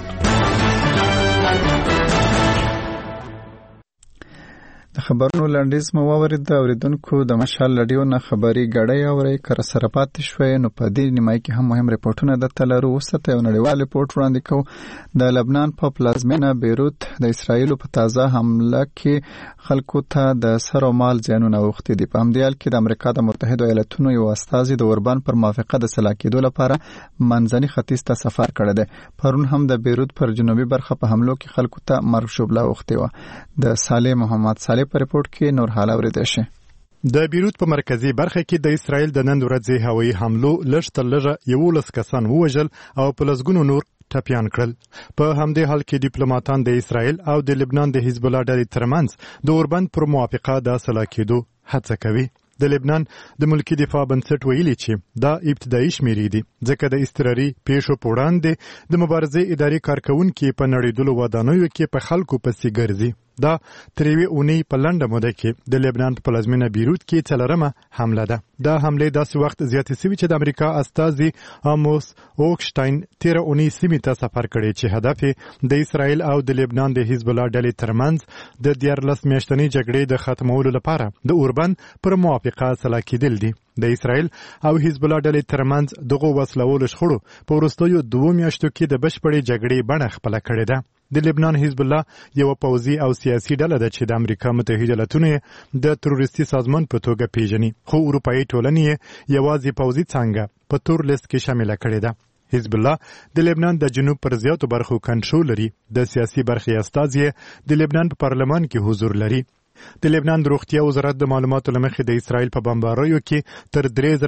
د خبرونو لنډیز مو واورید. د اوریدونکو د مشال راډیو نه خبري غړی اوري کر سره پاتې شوې نو په دې نیمای کې هم مهم ریپورتونه د تلرو وسته یو نړیوال ریپورت وړاندې کوو. د لبنان په پلازمینه بیروت د اسرایل په تازه حمله کې خلکو ته د سر او مال زیانونه اوښتي دي. په همدې حال کې د امریکا د متحده ایالاتونو یو استازي د اوربان پر موافقه د سلا کېدو لپاره منځني ختیځ ته سفر کړی دی. پرون هم د بیروت پر جنوبي برخه په حملو کې خلکو ته مرګ ژوبله اوښتې وه. د صالح محمد صالح په ریپورت کې نور حال اورېدل شي. د بیروت په مرکزی برخه کې د اسرایل د نن ورځې هوایي حملو لږ تر لږه 11 کسان ووژل او په لسګونو نور ټپیان کړل. په همدې حال کې ډیپلوماټان د اسرایل او د لبنان د حزب الله ډلې ترمنځ د اوربند پر موافقه د سلا کېدو هڅه کوي. د لبنان د ملکی دفاع بنسټ ویلي چې دا ابتدایي شمیرې دي ځکه د اضطراري پیښو په وړاندې د مبارزې اداري کارکونکي په نړیدلو ودانیو کې په خلکو پسې ګرځي. دا تر یوې اونۍ په لنډه موده کې د لبنان په پلازمینه بیروت کې 4مه حمله ده. دا حملې داسې وخت زیاتې شوي چې د امریکا استازي آموس اوکشتاین 13 اونۍ سیمې ته سفر کړی چې هدف د اسرایل او د لبنان د حزب الله ډلې ترمنځ د 14 میاشتنۍ جګړې د ختمولو لپاره د اوربند پر موافقه سلا کېدل دي. د اسرایل او حزب الله ډلې ترمنځ دغه وسلوالو شخړو په وروستیو 2 میاشتو کې د بشپړې جګړې بڼه خپله کړې ده. د لبنان حزب الله یو پوځي او سیاسي ډله ده چې د امریکا متحده ایالاتونو د تروریستي سازمان په توګه پیژني، خو اروپایي ټولنې یوازې پوځي څانګه په تور لیست کې شامله کړې ده. حزب الله د لبنان د جنوب پر زیاتو برخو کنټرول لري. د سیاسي برخې استازي د لبنان په پارلمان کې حضور لري. د لبنان د روغتیا وزارت د معلوماتو له مخې د اسرائیل په بمباریو کې تر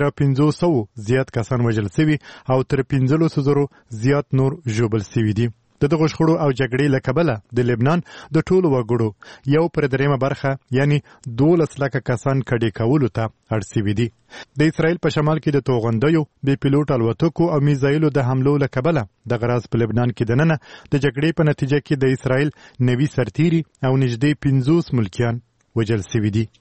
3500 زیات کسان وژل شوي او تر 1500 زیات نور ژوبل شوي دي. د دغو شخړو او جګړې له کبله د لبنان د ټولو وګړو 1/3 برخه یعنی 12 لکه کسان کډې کولو ته اړ شوي دي. د اسرائیل په شمال کې د توغندیو، بې پیلوټ الوتکو او میزایلو د حملو له کبله دغه راز په لبنان کې دننه د جګړې په نتیجه کې د اسرائیل 90 سرتیري او نږدې 50 ملکیان وژل شوي دي.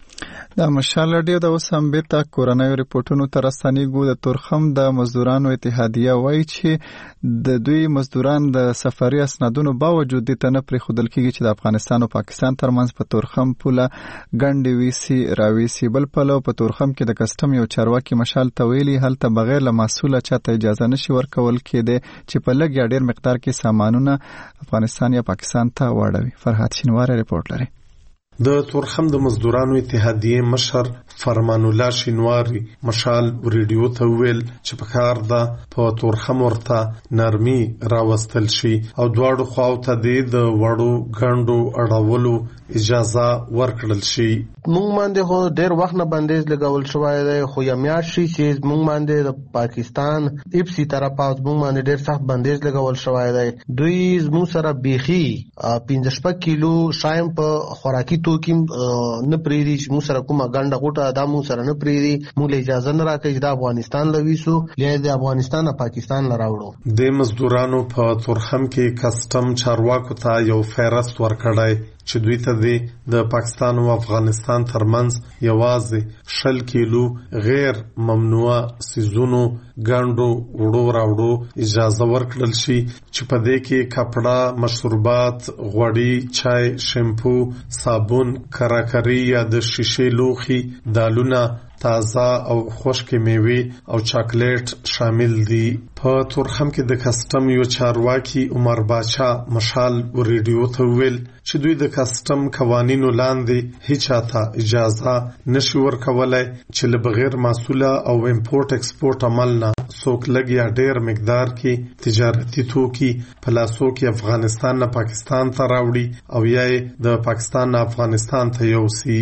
د مشال رادیو د اوس هم بیرته کورنیو ریپورټونو ته راستنیږو. د تورخم د مزدورانو اتحادیه وایي چې د دوی مزدوران د سفري اسنادونو باوجود دې ته نه پرېښودل کېږي چې د افغانستان او پاکستان ترمنځ په تورخم پوله ګنډې ویسي راویسي. بل پلو په تورخم کې د کسټم یو چارواکي مشال ته ویلي هلته بغیر له مسؤله چاته اجازه نشي ورکول کېدی چې په لږ یا ډېر مقدار کې سامانونه افغانستان یا پاکستان ته واړوي. فرهاد شینواری ریپورټ لري. د تورخم د مزدورانو اتحادیه مشر فرمان الله شینواری مشال ریډیو ته ویل چې په کار ده په تورخم ورته نرمي راوستل شي او دواړو خواو ته د وړو ګڼډو اړولو اجازه ورکړل شي. مونږ باندې خو ډېر وخت نه بندیز لګول شوی دی، خو یا میاشت شي چې مونږ باندې د پاکستان ایپسی طرفه مونږ باندې ډېر سخت بندیز لګول شوی دی. دوی مونږ سره بیخي 15 کیلو شایم په خوراکي توکي نه پریدي چې مونږ سره کومه ګنډه غوټه دا مونږ سره نه پریدي. مونږ له اجازه نه راکړي چې د افغانستان لويسو یا د افغانستان نه پاکستان لراوړو. د مزدورانو په تورخم کې کسټم چارواکو ته یو فهرست ورکړی چې دوی ته د پاکستان او افغانستان ترمنځ یوازې 60 کیلو غیر ممنوعه سیزونو ګاندو وړو راوړو اجازه ورکړل شي چې په دې کې کپڑا، مشروبات، غوړي، چای، شیمپو، صابون، کراکری یا د شیشې لوخي، دالونه، تازه او خشک میوه او چاکلیټ شامل دي. په تورخم کې د کسټم یو چارواکي عمر باچا مشال ریډیو ته ویل چې دوی د کسټم قوانینو لاندې هیڅ چاته اجازه نشي ورکولای چې له بغیر مسؤله او امپورټ ایکسپورټ عمل نه څوک لږ یا ډېر مقدار کې تجارتي توکي په لاسو کې افغانستان نه پاکستان ته راوړي او یا د پاکستان نه افغانستان ته یوسي.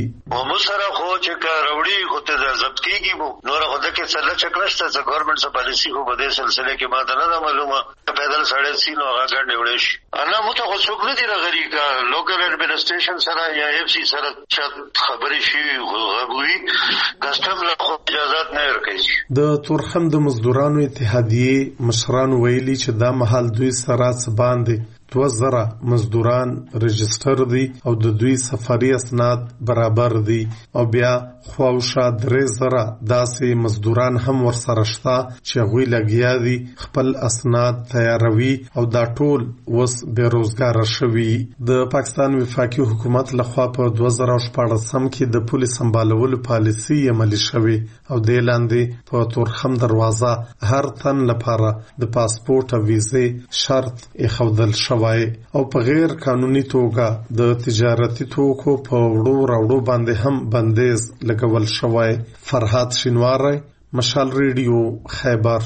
ضبط کیږي وو نور خو دغه څه چکرشته چې ګورنمنت څخه پالیسی خو په دې سلسله کې ماته نه معلومه پیدل سړی سینو هغه ګڼ وړي شي. انا مو ته خو څوک نه دی راغلی کا لوکل اډمنسټریشن سره یا اف سی سره خبرې شي غوي کسټم له اجازه نه ورکړي. د تورخم د مزدورانو اتحادیه مشران ویلي چې دا محل دوی سره باندې 2000 مزدوران رجستر دي او د دوی سفري اسناد برابر دي او بیا خواوشا 3000 داسې مزدوران هم ورسره شته چې غوي لګیا دي خپل اسناد تیاروي او دا ټول وس بیروزګار شوي. د پاکستان وفاقي حکومت لخوا په 2014 کې د پولیس سمبالولو پالیسي عملي شوي او د لاندې په تورخم دروازه هر تن لپاره د پاسپورت او ویزې شرط اخودل شوی او په غیر قانوني توګه د تجارتي توکو په وړو راوړو باندې هم بندیز لګول شوی. فرهاد شینواری مشال ریډیو خیبر.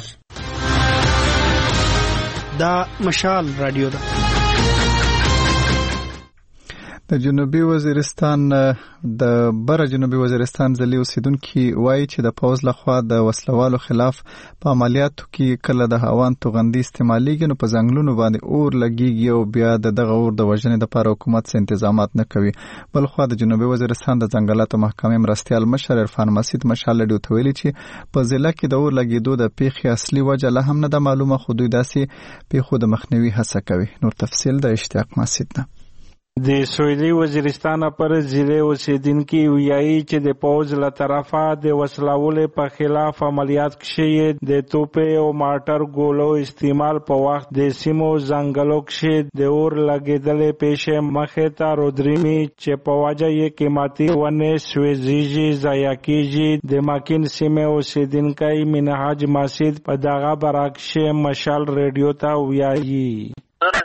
دا مشال رادیو ده. د جنوبي وزیرستان د بره جنوبي وزیرستان ځلي اوسیدونکي وایي چې د پوځ لخوا د وسلوالو خلاف په عملیاتو کې کله د هاوان توغندي استعمالېږي نو په ځنګلونو باندې اور لګیږي او بیا د دغه اور د وژنې لپاره حکومت څه انتظامات نه کوي. بل خوا د جنوبي وزیرستان د ځنګلاتو محکمې مرستیال مشر عرفان مسید مشال لډیو ته ویلي چې په ضلع کې د اور لګیدو د پیښې اصلي وجه لا هم نه ده معلومه، خو دوی داسې پیښو د مخنیوي هڅه کوي. نور تفصیل د اشتیاق مسید نه. د سویلي وزیرستان پر ضلع اوسیدونکي ویایي چې د پوځ له طرفه د وسلوالو په خلاف عملیات کې د توپې او مارټر ګولو استعمال په وخت د سیمو ځنګلو کې د اور لګیدلې پیښې مخې ته رودريمي چې په وجه یې قیمتي ونه سوځيږي ضایع کیږي. د ماکین سیمه اوسیدونکي منهاج مسجد په دغه برعکس مشال ریډیو ته ویایي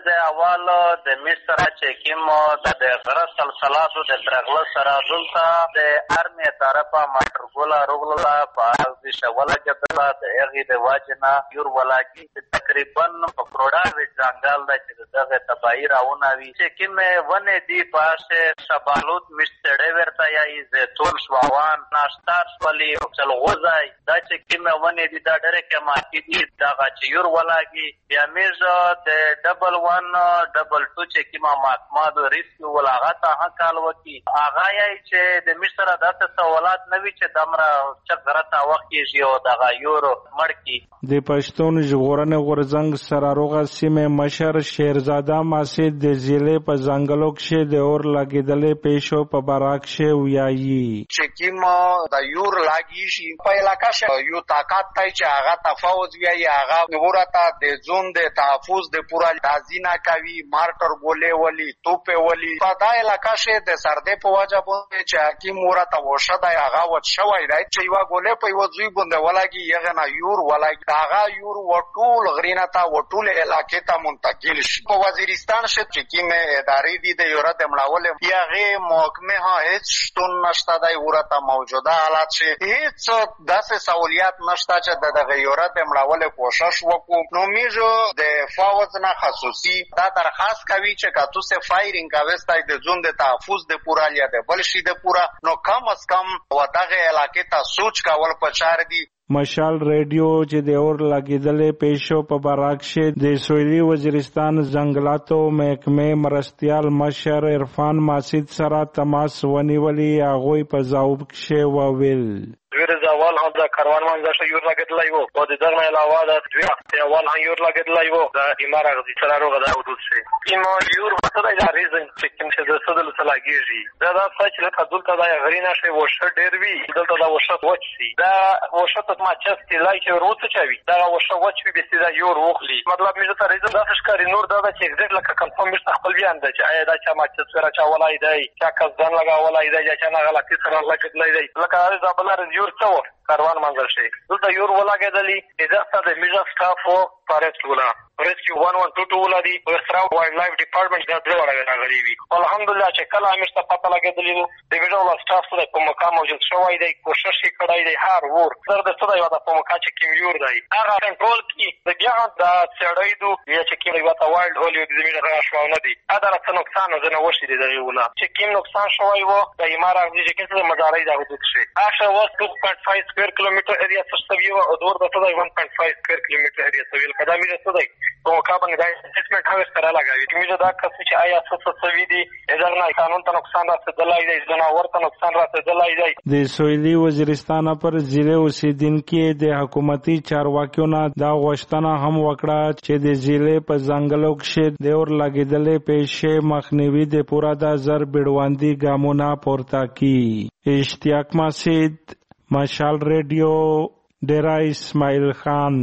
اول د مصر چې کوم د غره سلسلاتو د ترغله سره دلته د ارمي طرفه ماټرګولا روغلا په د شوله جبلا د هغې د واجنه یور ولاکی تقریبا په کروڑا وی ځنګل د چې دغه تباہی راوناوي چې کوم ونه دی پاسه شبالوت مستړې ورته یا زيتون شواوان ناشتار شولي چلغوزای دا چې کوم ونه دی دا ډېر کې ماکي دي دا چې یور ولاکی بیا میز د ډبل 1 ډبل 2 چې کیما محکمه د ریسکو ولاغه ته کال وکي هغه یې چې د مصر داسې سوالات نوي چې دمره چغرته وخت یې او دغه یورو مړکی د پښتون ژغورنې غورځنګ سراروغه سیمه مشر شیرزاده ماسید د ضلع په ځنګلو کې د اور لګیدلې پېښو په براک کې ویایي چې کیما د یور لاګي شي په علاقې کې یو طاقت ته چې هغه تفاوض ویایي هغه ورته د زون د تحفظ د پورا دازینا کوي مارټر ګولې ولي توپه ولي په دا علاقې شه د سردې په وجه باندې چې حکیم ورته وشه د هغه وڅ شوی دی چې یو ګولې په یو ځوی باندې ولګي یغه نه یور ولګي هغه یور وټول غرینه تا وټول علاقې ته منتقل شي په وزیرستان شه چې کیمه ادارې دي د یوره د مړاول یغه محکمه ها هیڅ شتون نشته دی ورته موجوده حالات شه هیڅ داسې سہولیات نشته چې د یوره د مړاول کوشش وکړو نو میجو د فاوض نه خصوصي دا درخواست کوي چې کاتو سے فایرینګ اوستای د زون د تحفظ د پورا لیا د بل شي د پورا نو کم از کم ودغه علاقې ته سوچ کول پچار دي مشال ریډیو چې د اور لګیدلې پېښو په براک کې د سویلي وزیرستان ځنګلاتو محکمې مرستیال مشر عرفان ماسید سره تماس ونیولي هغوی په ځواب کې وویل دوی زوال هم د کاروان منځ یور لګیدلای وو او د دغه علاوه د دوی اول هم یور لګیدلای وو د اماره غزي سره روغه د حدود شي ایمو یور وته د ریزن چې کوم چې د سدل سلاګیږي دا د سچ له دلته د غرینا شي وشه ډیر وی دلته د وشه وچ شي دا وشه ته ما چې لای چې وروته چوي دا وشه وچ وی به دا یور وخلی مطلب مې ته ریزن د ښکاری نور دا چې اگزیکټ لکه کنفرم مست خپل بیان دی چې آیا دا چې ما چې سره چا ولای دی چې کزدان لگا ولای دی چې نه غلطی سره لګیدلای دی لکه دا بلار یور څو کاروان منځل شي دلته یور ولاګېدلی دغه د میجا سټاف فارست ولا ریسکیو 112 ولادي وسترا وایلډ لایف ډپارټمنټ دا درې وړاندې راغلي وي الحمدلله چې کله امشته پته لګېدلی نو د ویډیو لا سټاف سره په مقام موجود شوی دی کوشش یې کړی دی هر ور تر د څه دی ودا په مقام چې کیم یور دی هغه کنټرول کی د بیا د سړی دو یا چې کیم ودا وایلډ هولي د زمينه راښو نه دی ادا څه نقصان نه وشي دی ولا چې کیم نقصان شوی وو د اماره چې کله مداري دا حدود شي اخر وس 2.5 سکوير کیلومتر ایریا څه او دور د څه 1.5 سکوير کیلومتر ایریا سویل قدامي څه دی په مقابل د اسسمنت هاوس سره لګاوي چې دا کس چې آیا څه څه دي اذن نه قانون ته نقصان رسیدلای دی ځناور ته نقصان رسیدلای دی د سویلي وزیرستان پر ضلع اوسیدونکو د حکومتي چارواکیو نه دا غوښتنه هم وکړه چې د ضلع په ځنګلو کې د اور لګیدلې پېښې مخنیوي د پورا د زر بیړوندي ګامونه پورته کی اشتیاق ماسید مشال ریډیو ډیرا اسماعیل خان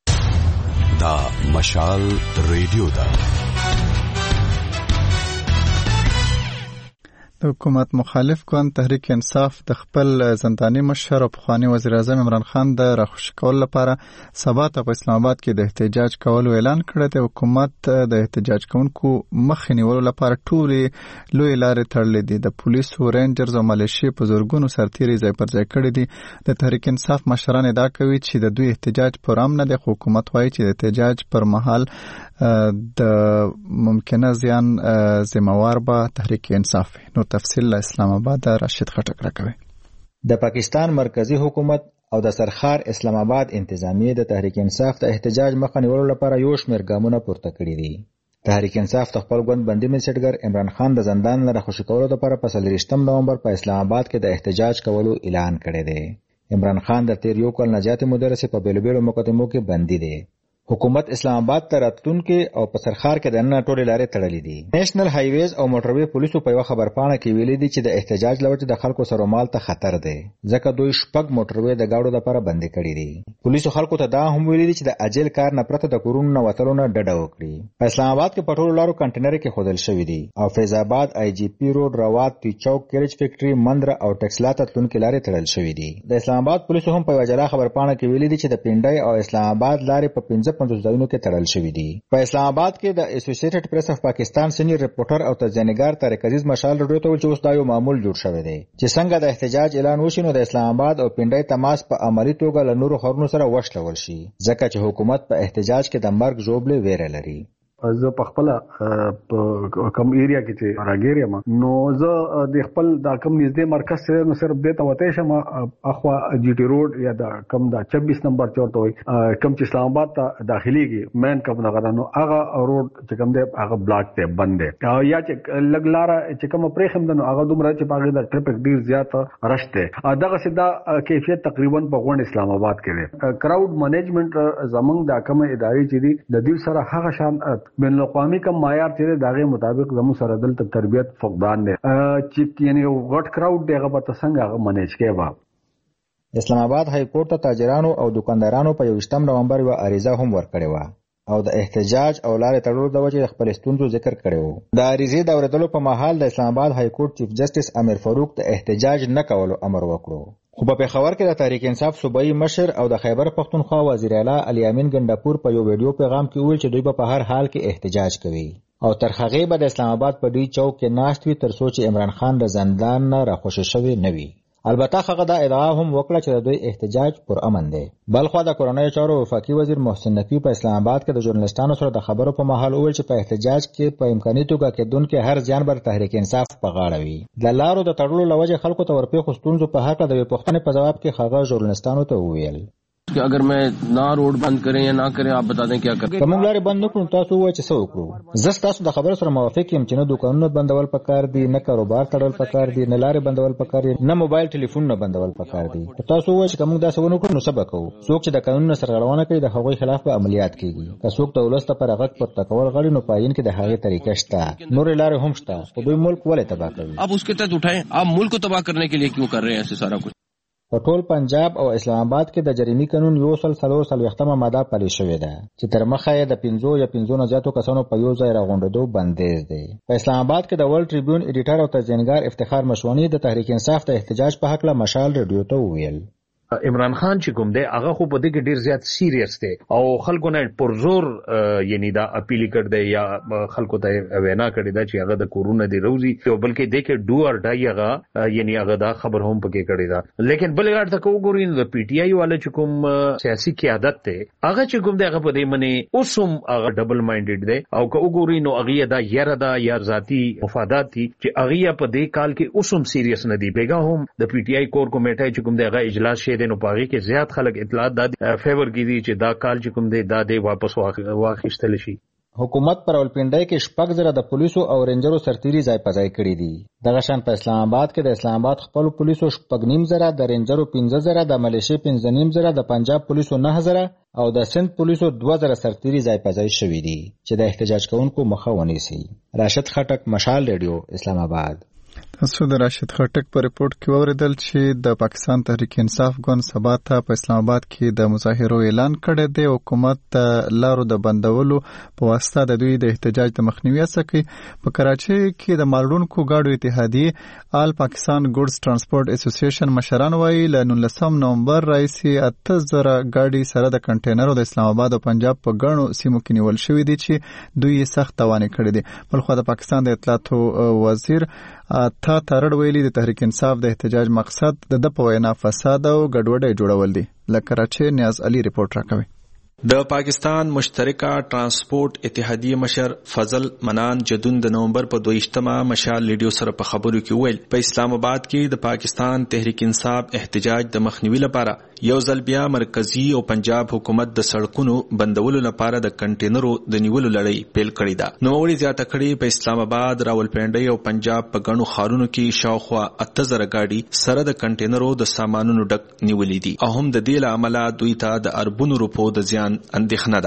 دا مشال ریډیو دا د حکومت مخالف ګوند تحریک انصاف د خپل زنداني مشر او پخوانی وزیر اعظم عمران خان د راخوشي کولو لپاره سبا ته په اسلام آباد کې د احتجاج کولو اعلان کړی دی. حکومت د احتجاج کوونکو مخې نیولو لپاره ټولې لوی لارې تړلې دي. د پولیسو، رینجرز او ملیشي په زورګونو سرتیري ځای پر ځای کړي دي. د تحریک انصاف مشران ادعا کوي چې د دوی احتجاج پرام نه دی، خو حکومت وایي چې د احتجاج پر مهال د ممکنه زیان ذمہوار به تحریک انصاف وي. نو تفصیل اسلام آباد راشد خټک راکوي. د پاکستان مرکزی حکومت او د سرخار اسلام آباد انتظامیه د تحریک انصاف د احتجاج مخه نیولو لپاره یو شمېر ګامونه پورته کړي دي. تحریک انصاف د خپل ګوند بندي منسټګر عمران خان د زندان نه راخوشي کولو لپاره په 30 نومبر په اسلام آباد کې د احتجاج کولو اعلان کړی دی. عمران خان د تیر یو کال نجات مدرسې په بیلو مقدمو کې بندي دی. حکومت اسلام آباد ته راتلونکي او په سرخار کې د نن ټولې لارې تړلې دي. نېشنل هایویز او موټروي پولیسو په یو خبرپاڼه کې ویلي دي چې د احتجاج لوجه د خلکو سره مال ته خطر دی، ځکه دوی شپږ موټروي د گاډو لپاره بند کړي دي. پولیسو خلکو ته دا هم ویلي دي چې د اجل کار نه پرته د کورونو نه وتلو نه ډډه وکړي. په اسلام آباد کې په ټولو لارو کنټینر کې خودل شوی دي او فیض آباد، آی جی پی روډ، روات، تی چوک، کیرج فیکټری، مندره او ټکسلا ته تلونکي لارې تړل شوی دي. د اسلام آباد پولیسو هم په یو جلا خبرپاڼه کې ویلي دي چې د پنډای او اسلام آباد لارې په 50 ځایونو کې تړل شوي دي. په اسلام آباد کې د اسوسییټډ پریس اف پاکستان سینیئر ریپورټر او تجزیه‌نګار طارق عزیز مشال رادیو ته ویل چې اوس دا یو معمول جوړ شوی دی چې څنګه د احتجاج اعلان وشي نو د اسلام آباد او پنډۍ تماس په عملی توګه له نورو ښارونو سره وشلول شي ځکه چې حکومت په احتجاج کې د مرګ ژوبلې ویره لري. زه په خپل کم ایریا کې چې راګیریا ما نو زه د خپل دا کم نږدې مرکز سره نو صرف دته وته شم اخوا جی ټی روډ یا دا کم دا 26 نمبر چورته وي کم چې اسلام آباد ته داخليږي مین کم نه غرانو هغه روډ چې کم دی هغه بلاک ته بند دی یا چې لګلاره چې کم پرېخم دنو هغه دومره چې پاګه د ټریفیک ډیر زیات رشته دغه سیدا کیفیت تقریبا په غون اسلام آباد کې دی. کراود مینجمنت زمنګ د کومه ادارې چې دي د دې سره هغه شان بین الاقوامي کم معیار چې دغه مطابق زمو سره دلته تربیت فقدان دي چې یعنی غټ کراود دغه په څنګه هغه منیج کېوا. اسلام آباد های کورټ ته تاجرانو او دکاندارانو په 28 نومبر یو عریضه هم ورکړې و او د احتجاج او لارې تړلو د وجې خپل ستونزو ذکر کړی و. د عریضې د اورېدلو په مهال د اسلام آباد های کورټ چیف جسټس امیر فاروق د احتجاج نه کولو امر وکړو. خو په پېښور کې د تحریک انصاف صوبایي مشر او د خیبر پختونخوا وزیر اعلی علي امین ګنډاپور په یو ویډیو پیغام کې ویل چې دوی په هر حال کې احتجاج کوي او تر هغې به د اسلام آباد په ډی چوک کې ناست وي تر څو چې عمران خان د زندان نه راخوشي شوی نه وي. البته هغه دا ادعا هم وکړه چې د دوی احتجاج پر امن دی. بلخوا د کورنۍ چارو وفاقي وزیر محسن نقوي په اسلام آباد کې د ژورنالستانو سره د خبرو په مهال وویل چې په احتجاج کې په امکاني توګه کېدونکي هر زیان بر تحریک انصاف په غاړه وي. د لارو د تړلو له وجې خلکو ته ورپېښو ستونزو په هکله د یوې پوښتنې په ځواب کې هغه ژورنالستانو ته وویل कि अगर मैं ना रोड बंद करें या ना करें आप बता दें क्या करें. کوم لارې بند نکړو تاسو وایئ چې څه وکړو. زه تاسو د خبرو سره موافق یم چې نه دوکانونه بندول پکار دي نه کاروبار تړل پکار دي نه لارې بندول پکار دي نه موبایل ټلیفونونه بندول پکار دي. تاسو وایئ چې کوم داسې ونه کړو نو څه به کوو. څوک چې د قانون سرغړونه کوي د هغوی خلاف به عملیات کیږي. که څوک د ولس لپاره غږ پورته کول غواړي نو په عین کې د هغې طریقه شته. نورې لارې هم شته خو دوی ملک ولې تباه کوي. आप उसके तहत उठाएं. आप मुल्क को तबाह करने के लिए क्यों कर रहे हैं ऐसे सारा कुछ. په ټول پنجاب او اسلام آباد کې د جریمي قانون 144 ماده پلي شوې ده چې تر مخه یې د 5 یا 15 نه زیاتو کسانو په یو ځای راغونډېدو بندیز دی. په اسلام آباد کې د ورلد ټریبیون ایډیټر او تجزیه‌نګار افتخار مشوانی د تحریک انصاف د احتجاج په حق له مشال رادیو ته وویل عمران خان چې کوم دی هغه خو په دې کې ډیر زیات سیریس دی او خلکو نه پرزور یعنی دا اپیل کړ دی یا خلکو ته وینا کړی دا چې هغه د کورونا دی روزي او بلکې د کې ډو اور ډای هغه یعنی هغه دا خبر هم پکې کړی دا. لیکن بل غاړه ته وګورئ د پی ټی آی والے چې کوم سیاسي قیادت ته هغه چې کوم دی هغه په دې منی اوسم هغه ډبل مایندډ دی او که وګورئ نو هغه دا یره دا یا ذاتی مفادات دي چې هغه په دې کال کې اوسم سیریس نه دی. بیګا هم د پی ټی آی کور کمیټه چې کوم دی هغه اجلاس شه نو پاغي کې زیات خلک اطلاعات د فیور کیږي چې دا کال چې کوم دی دا دی واپس واخیستل شي. حکومت پر اولپنډای کې شپږ زره د پولیسو او رینجرو سرتیري ځای په ځای کړي دي. دغه شان په اسلام آباد کې د اسلام آباد خپل پولیسو شپږ نیم زره د رینجرو 15 زره د ملیشي 15 نیم زره د پنجاب پولیسو 9 زره او د سند پولیسو 2 زره سرتیري ځای په ځای شوي دي چې د احتجاج کوونکو مخه ونیسي. راشد خټک مشال رادیو اسلام آباد. تاسو د راشد خټک په ریپورت کې اوریدل چې د پاکستان تحریک انصاف ګوند سبا ته په اسلام آباد کې د مظاهرو اعلان کړی دی. حکومت د لارو د بندولو په واسطه د دوی د احتجاج د مخنیوي هڅه کوي. په کراچۍ کې د مالوړونکو ګاډو اتحادیې آل پاکستان ګوډز ترانسپورت اسوسییشن مشران وایي له 19 نومبر راهیسې 8000 ګاډي سره د کنټینرو د اسلام آباد او پنجاب په ګڼو سیمو کې نیول شوي دي چې دوی یې سخت تاوانې کړي دي. بلخوا د پاکستان د اطلاعاتو وزیر تا ترړ ویلي د تحریک انصاف د احتجاج مقصد د په وینا فساد او ګډوډۍ جوړول دي. لکه کراچۍ نیاز علي ریپورت راکوي. د پاکستان مشترکه ترانسپورت اتحادیه مشر فضل منان جدون د نومبر په 22 مشال لیډیو سره په خبرو کې ویل په اسلام آباد کې د پاکستان تحریک انصاف احتجاج د مخنیوي لپاره یو ځل بیا مرکزی او پنجاب حکومت د سړکونو بندولو لپاره د کنټینرو د نیولو لړۍ پیل کړې ده. نو وړي زیاته کړې په اسلام آباد راولپنډۍ او پنجاب په ګڼو ښارونو کې شاوخوا 8000 ګاډي سره د کنټینرو د سامانونو ډک نیولې دي او هم د دې له امله دوی ته د اربونو روپو د زیان اندېښنه ده.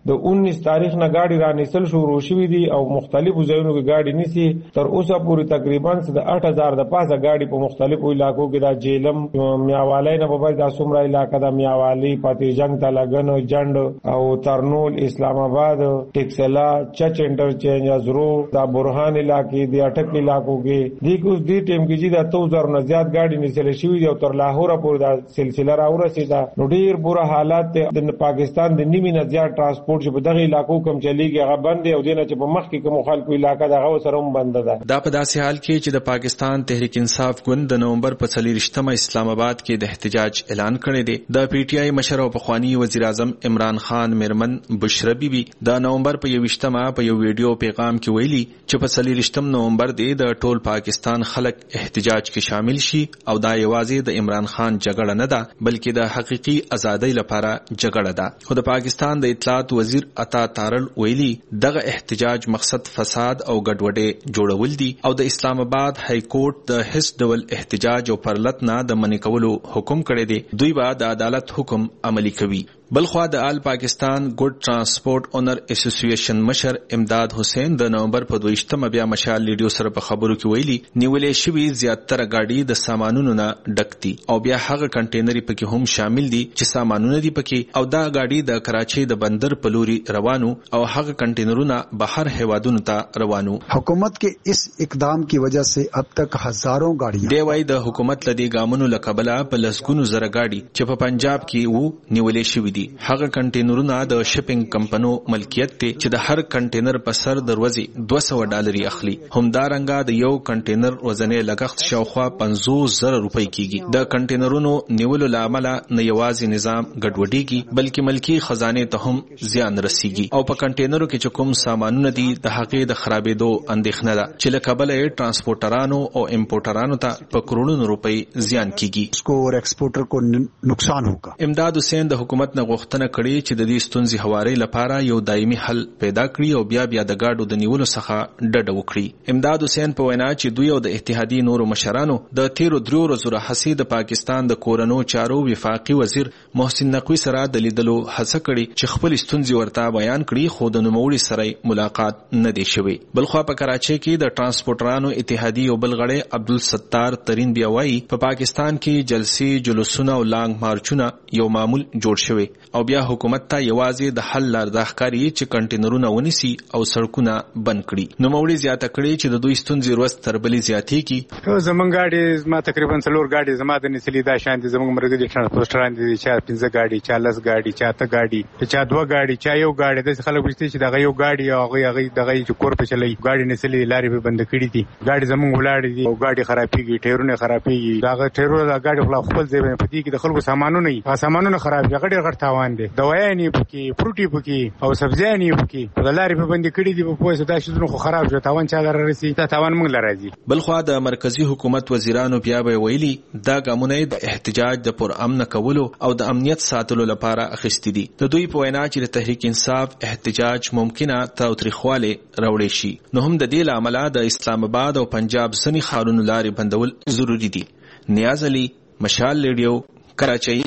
د 19 تاریخ نه گاډي رانیسل شروع شوې دي او مختلفو ځایونو کې گاډي نيسي. تر اوسه پورې تقریبا د 8000 د پاسه گاډي په مختلفو علاقو کې دا جیلم میاوالی نه په دا څومره علاقې د میاوالی پاتې جنگ تلګن جند او ترنول اسلام آباد ټیکسلا چچ انټرچینج ازرو دا برهان علاقې د اٹک علاقو کې دې ټیم کې چې دا 2000 نه زیات گاډي نسل شوې دي او تر لاهور پورې دا سلسله راورسېده. نو ډیر بوره حالات د پاکستان د نیمه نه زیات ترانسپورت چې په دغه علاقو کم چلیږي هغه بند دی او دینه چې په مخ کې کوم خلکو علاقې دغه سره هم بند ده. دا په داسې حال کې چې د پاکستان تحریک انصاف ګوند د نومبر په 24 اسلام آباد کې د احتجاج اعلان کړی دی. د پی ټی آی مشر او پخوانی وزیر اعظم عمران خان میرمن بشرا بیبي د نومبر په 21 په یو ویډیو پیغام کې ویلي چې په 24 نومبر دی د ټول پاکستان خلک احتجاج کې شامل شي او دا یوازې د عمران خان جګړه نه ده بلکې د حقيقي ازادۍ لپاره جګړه ده. خو د پاکستان د اطلاعات وزیر عطا تارل ویلي دغه احتجاج مقصد فساد او ګډوډي جوړول دي او د اسلام آباد های کورټ د هیڅ ډول احتجاج او پرلط نه د منې کولو حکم کړی دی. دوی به د عدالت حکم عملی کوي. بلخوا د آل پاکستان ګډ ترانسپورت اونر اسوسییشن مشر امداد حسین د نومبر په 22 بیا مشال لیډیو سره په خبرو کې ویلي نیولې شوی زیاتره گاډي د سامانونو نه ډکتي او بیا هغه کنټینري پکې هم شامل دي چې سامانونه دي پکې او دا گاډي د کراچي د بندر په لوري روانو او هغه کنټینرونه بهر هوادونو ته روانو. حکومت के इस इकदाम की वजह से अब तक हजारों गाड़ियां دی وای د حکومت لدی ګامونو لقبله په لسګونو زره گاډي چې په پنجاب کې وو نیولې شوی هغه کنټینرونه د شپینګ کمپنو ملکیت ته چې د هر کنټینر په سر دروازې $200 اخلي. همدارنګه د یو کنټینر وزنه لګښت شاوخوا 50,000 روپۍ کیږي. د کنټینرونو نیولو لامل نه یوازې نظام ګډوډيږي بلکې ملکی خزانه ته هم زیان رسیږي او په کنټینرو کې چې کوم سامانونه دي د حقې د خرابېدو اندېښنه ده چې لکبل ټرانسپورټرانو او امپورټرانو ته په کروڑونو روپۍ زیان کیږي. اسکو اور ایکسپورټر کو نقصان ہوگا. امداد حسین د حکومت نه غوښتنه کړې چې د دې ستونزې هواري لپاره یو دایمي حل پیدا کړي او بیا د گاډو د نیولو څخه ډډه وکړي. امداد حسین په وینا چې دوی او د اتحادیې نورو مشرانو د 13 ورځو راهیسې د پاکستان د کورونو چارو وفاقي وزیر محسن نقوی سره د لیدلو هڅه کړې چې خپل ستونزې ورته بیان کړي خو د نوموړي سره ملاقات نه دی شوی. بلخوا په کراچي کې د ترانسپورټرانو اتحادیې او بلغړی عبدالستار ترین بیا وایي په پاکستان کې جلسې جلوسونه او لانګ مارچونه یو معمول جوړ شوی او بیا حکومت ته یوازې د حل لار د ښکاری چې کنټینرونه ونیسي او سړکونه بند کړي. نو موري زیاته کړي چې د دوی ستونزې ورځ تر بلې زیاتې کی. زمونږ گاډي ما تقریبا 4 گاډي زما د نسلی دا شان دي زمونږ مرګ دي ترانسپورټران دي چې 15 گاډي 40 گاډي 4 گاډي چې 2 گاډي چې یو گاډي د خلک وشتي چې دغه یو گاډي هغه دغه چې کور په چلی گاډي نسلی لارې به بند کړي دي. گاډي زمونږ ولاړ دي او گاډي خرابېږي ټایرونه خرابېږي دغه ټایرونه د گاډي خپل ځای په دې کې د خلکو سامانونه نه سامانونه خراب دي غړي غړ تاوان دي دوايانې پکې فروټي پکې او سبزیانې پکې د لارې په بند کړي دي په پوهه دا شي خو خراب شو تاوان چا دررسي دا تاوان موږ لراځي. بلخوا د مرکزی حکومت وزیرانو بیا به ویلي دا ګامونه د احتجاج د پر امن کولو او د امنیت ساتلو لپاره اخیستي دي. د دوی په وینا چې د تحریک انصاف احتجاج ممکنه تاوتریخواله راوړي شي نو هم د دې لامل د اسلام آباد او پنجاب ځنی خارونو لارې بندول ضروری دي. نیاز علي مشال لیډیو کراچۍ.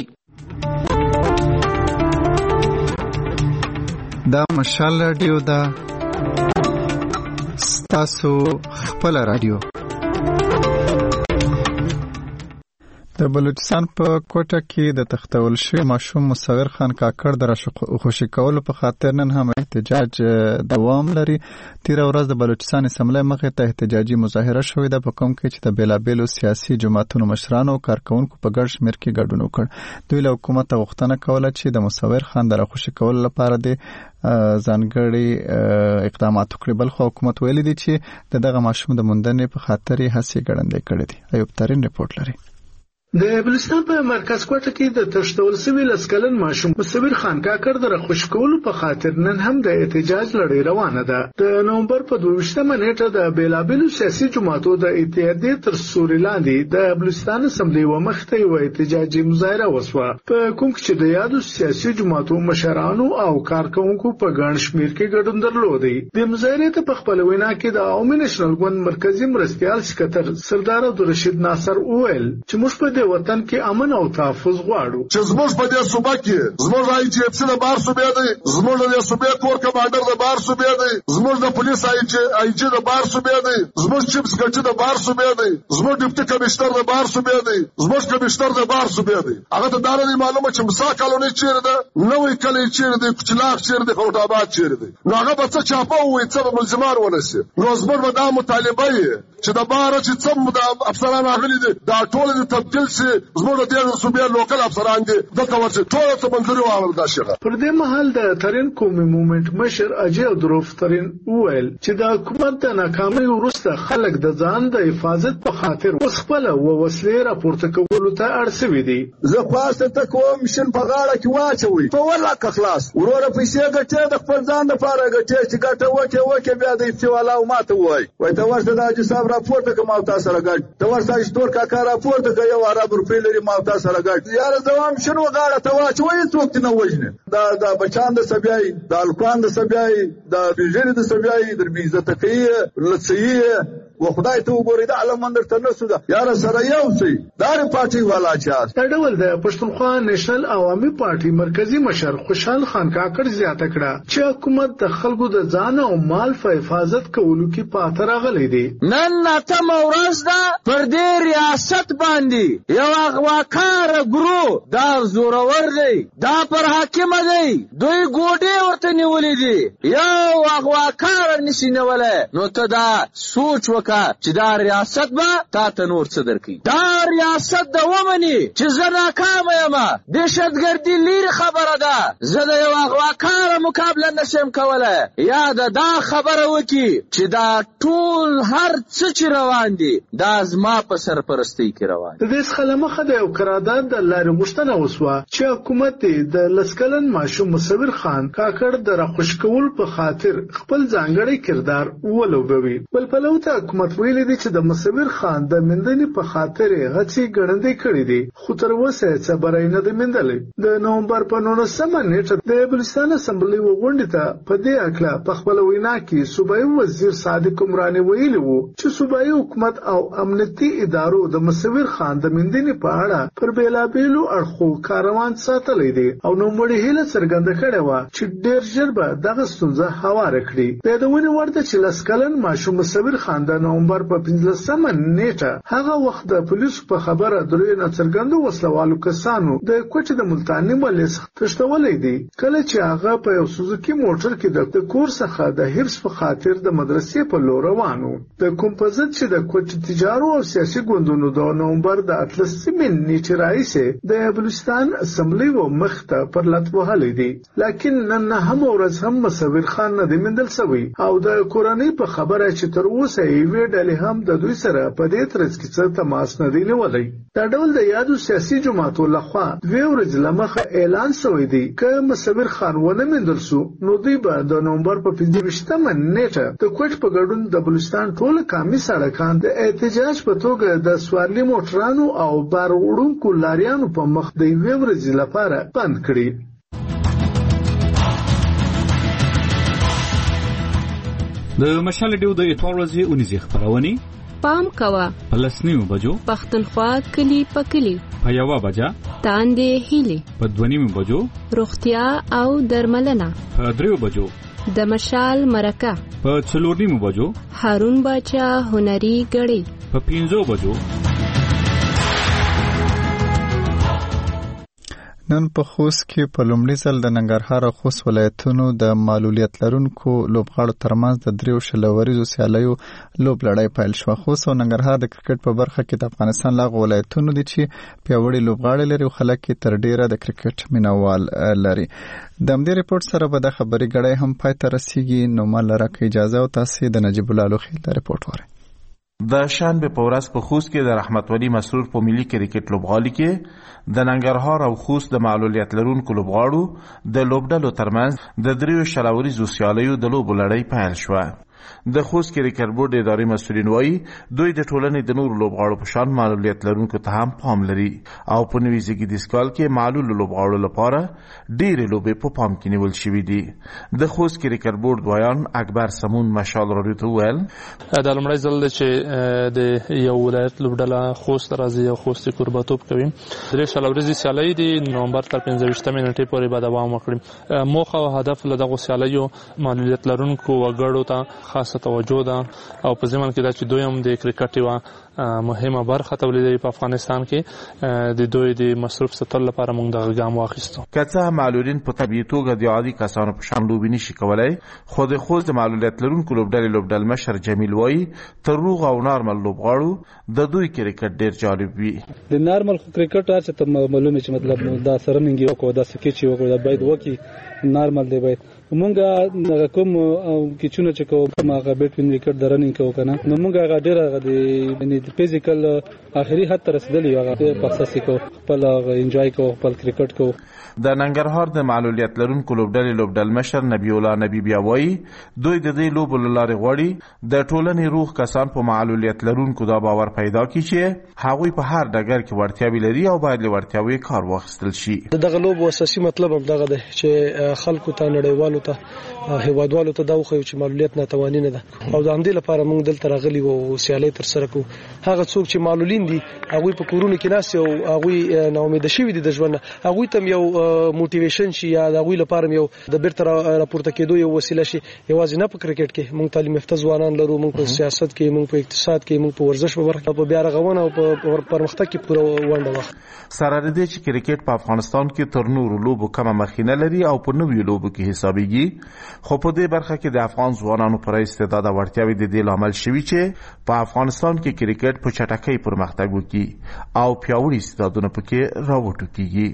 دا مشال رادیو دا ستاسو خپل رادیو. د بلوچستان په کوټه کې د تختول شوی ماشوم مصور خان کاکړ د خوشی کولو په خاطر نن هم احتجاج دوام لري. تیر ورځ د بلوچستان اسمبلی مخې ته احتجاجي مظاهره شوې ده په کوم کې چې د بیلابیلو سیاسي جماعتونو مشرانو او کارکونکو په ګډ شمېر کې ګډون وکړ. دوی له حکومت غوښتنه کوله چې د مصور خان د خوشی کولو لپاره د ځانګړي اقدامات وکړي. بلخو حکومت ویلي دی چې دغه ماشوم د موندنې په خاطر یې هڅې ګړندې کړې دي. ایوب ترین رپورټ لري. د بلوچستان په مرکز کوټه کې د تشتول سوي لسکلن ماشوم مصور خان کاکړ د خوشی کولو په خاطر نن هم د احتجاج لړۍ روانه ده. د نومبر په 22 نیټه د بیلابیلو سیاسي جماعتونو د اتحادیې تر سوري لاندې د بلوچستان اسمبلی ومخته یو احتجاجي مظاهره وسوه په کوم کې چې د یادو سیاسي جماعتونو مشرانو او کارکونکو په ګڼ شمېر کې ګډون درلودي. د مظاهرې ته په خپل وینا کې د عوامي نېشنل ګوند مرکزی مرستیال سکتر سردار عبدالرشید ناصر وویل چې موږ په دې وطن کې امن او تحفظ غواړو چې زموږ په دې صوبه کې زموږ آی جی اف سی د بار صوبې دی، زموږ د صوبې کور کمانډر د بار صوبې دی، زموږ د پولیس آی جی د بار صوبې دی، زموږ چیف سکرټری د بار صوبې دی، زموږ ډیپټي کمشنر د بار صوبې دی، زموږ کمشنر د بار صوبې دی. هغه ته دا نه معلومه چې مسا کالونی چیرې ده، نوې کلی چیرې ده، کوچلاغ چیرې ده، خروټ آباد چیرې ده. نو هغه به څه چاپه ووایي، څه به ملزمان ونسي. نو زموږ به دا مطالبه یې چې د باره چې څه د افسران راغلي دي دا ټول دې تبدیل شي، زموږ د دې صوبې لوکل افسران دي دلته ورشي، ټول ته منظوري واخلل. دا شغه پر دې مهال د ترین قومي موومېنټ مشر اجي دروف ترین وویل چې د حکومت د ناکامۍ وروسته خلک د ځان د حفاظت په خاطر اوس خپل وسلې راپورته کولو ته اړ شوي دي. زه خواسته ته کوم شین په غاړه کې واچوي په ورلاک خلاص وروره پیسې ګټې د خپل ځان لپاره ګټې چې ګټه وکه بیا د استوالا او ماته وای ته ورته د اجي صاحب راپورته کوم او تاسو سره ګټ ته ورته اشتور کاکا راپورته کوي یو عرب روپی لري ما تاسو سره ګټ یاره دوام شنو غاړه ته واچوي څوک نه وژنه دا بچان د سبيای د الکوان د سبيای د بیژن د سبيای در بي عزت کوي لڅي و خدای ته وګورئ دا علم مندر ته نسو دا یاره سره یو سي دار پارټي والا چار دا ډول د پښتونخوا نېشنل عوامي پارټي مرکزی مشر خوشحال خان کاکړ زیاته کړه چې حکومت د خلکو د ځان او مال په حفاظت کولو کې پاتې راغلی دی. نن ناتم ورځ ده پر دې ریاست باندې یو اغواکار ګرو دا زورور دی، دا پر حاکم دی، دوی ګوډې ورته نیولې دي، یو اغواکار نشي نیولای. نو ته دا سوچ وکړه چې دا ریاست به تا ته نور څه درکړي. دا ریاست د ومني چې زه ناکامه یم، دهشتګردي لرې خبره ده، زه د یو اغواکاره مقابله نشم کولی، یا دا خبره وکړي چې دا ټول هر څه چې روان دي دا زما په سرپرستۍ کې روان دي. د دې څخه له مخه د یو قرارداد د لارې غوښتنه وسوه چې حکومت د لسکلن ماشوم مصور خان کاکړ د راخوش کولو په خاطر خپل ځانګړی کردار ولوبوي. بل پلو ته حکومت ویلي دی چې د مصور خان د مندنې په خاطر هڅې ګړندې کړې دي، خو تر اوسه څه بری نه دی موندلی. د نومبر په 19 نیټه د بلوچستان اسمبلی غونډې ته په دې اړه په خپل وینا کې صوبایي وزیر صادق عمراني ویلي وو چې صوبایي حکومت او امنیتي ادارو د مصور خان د مندنې په اړه پر بیلابیلو اړخو کاروان ساتلی دی او نوموړي هیله څرګنده کړې وه چې ډېر ژر به دغه ستونزه هواره کړي. د یادونې وړ ده چې لس کلن ماشوم مصور خان د نومبر په 15 نیټه هغه وخت د پولیسو په خبره درې ناڅرګندو وسلوالو کسانو د کوټې د ملتاني محلې څخه تښتولی دی، کله چې هغه په یو سوزوکي موټر کې د کور څخه د حفظ په خاطر د مدرسې په لور روان و. د کوم په ضد چې د کوټې تجارو او سیاسي ګوندونو د نومبر د 18 نیټې راهیسې د بلوچستان اسمبلی و مخ ته پر لټ وهلی دی، لکن نن هم ورځ هم مصور خان نه دی موندل شوی او د کورنۍ په خبره چې تر اوسه یې ډلې هم د دوی سره په دې ترڅ کې څه تماس نه دی نیولی. دا ډول د یادو سیاسي جماعتو لخوا 2 ورځې لمخه اعلان شوی دی که مصور خان ونه موندل شو نو دوی به د نومبر په 15 نیټه د کوټ په ګډون د بلوچستان ټول کامي سړکان د احتجاج په توګه د سوارلي موټرانو او بار وړونکو لاریانو په مخ د 2 ورځې لپاره بند کړي. د مشال ډیو د اتوار ورځې اونیزې خبرونه پام کوه په لسنیو بجو پښتونخوا کلی پکلی په یوه بجه تاندې هیلي په 2 بجو روغتیا او درملنه په 3 بجو د مشال مرکه په 4 بجو هارون باچا هنري غړي په 5 بجو. نن په خوست کې په لومړي ځل د ننګرهار او خوست ولایتونو د معلولیت لرونکو لوبغاړو ترمنځ د 3 ورځو سیالیو لوب لړۍ پیل شوه. خوست او ننګرهار د کرکټ په برخه کې د افغانستان لاغ ولایتونو دي چې پیاوړي لوبغاړي لري او خلک تر ډیره د کرکټ مینوال لري. د همدې ریپورت سره به د خبري غړې هم پای ته رسیږي. نو مال راکې اجازه او تاسو د نجیب الله لوخي د ریپورت وره. د شنبه په ورځ په خوست کې د رحمت ولی مسرور په ملي کرکټ لوبغالي کې د ننګرهار او خوست د معلولیت لرونکو لوبغاړو د لوبډلو ترمنځ د 3 ورځو سیالیو د لوبو لړۍ پیل شوه. د خوست کرکټ بورډ اداري مسؤلین وایي دوی د ټولنې د نورو لوبغاړو په شان معلولیت لرونکو ته هم پام لري او په نوي زیږدیز کال کې معلول لوبغاړو لپاره ډېرې لوبې په پام کې نیول شوې دي. د خوست کرکټ بورډ وایان اکبر سمون مشال راډیو ته وویل دا لومړی ځل دی چې د یو ولایت لوبډله خوست راځي او خوست کوربهتوب کوي. درې شل ورځې سیالۍ دي، نومبر تر 15 نیټې پورې به دوام وکړي. موخه او هدف له دغو سیالیو معلولیت لرونکو وګړو ته خاصه توجه ده او په ضمن کې دا چې دوی هم د کرکټ یوه مهمه برخه تولیدوي په افغانستان کې د دوی د مصروف ساتلو لپاره موږ دغه ګام واخیستو. که څه هم معلولین په طبیعي توګه د عادي کسانو په شان لوبې نشي کولی، خو د خوست د معلولیت لرونکو لوبډلې لوبډل مشر جمیل وایي تر روغ او نارمل لوبغاړو د دوی کرکټ ډېر جالب وي. د نارمل کرکټ هر څه ته معلومه چې مطلب دا سرننګ وکړو دا سکیچ وکړو دا باید وکړي نارمل دی باید مونږه کوم کیچونه چې کوم هغه بیت وین وکټ درننګ کوو کنه نو مونږه هغه ډیره د فزیکل اخري حد ته رسیدلی هغه پخص کو خپل انجوای کو خپل کرکټ کو. د ننګرهار د معلولیت لرونکو لوبډلې لوبډل مشر نبی الله نبی بیا وایي دوی د دې لوبو له لارې غواړي د ټولنې روغ کسان په معلولیت لرونکو دا باور پیدا کړي چې هغوی په هر ډګر کې وړتیاوې لري او باید له وړتیاوې کار واخیستل شي. دغه لوبو اساسي مطلب هم دغه دی چې خلکو ته نړیوالو ته هیوادوالو ته دا وښیو چې معلولیت ناتواني نه ده او د همدې لپاره موږ دلته راغلي وو سیالۍ ترسره کوو. هغه څوک چې معلولین دي هغوی په کورونو کې ناست او هغوی ناامیده شوي دي د ژوند نه، هغوی ته یو موټیویشن شي یا د هغوی لپاره یو د بیرته راپورته کېدو یو وسیله شي. یوازې نه په کرکټ کې موږ تعلیم یافته ځوانان لرو، موږ په سیاست کې، موږ په اقتصاد کې، موږ په ورزش په برخه په بیا رغونه او په پرمختګ کې پوره ونډه واخلي. سره د دې چې کرکټ په افغانستان کې تر نورو لوبو کمه مخینه لري او په نویو لوبو کې حسابېږي، خو په دې برخه کې د افغان ځوانانو پر استعداد او وړتیاوې د دې لامل شوي چې په افغانستان کې کرکټ په چټکۍ پرمختګ وکړي او پیاوړي استعدادونه پکې راوټوکېږي.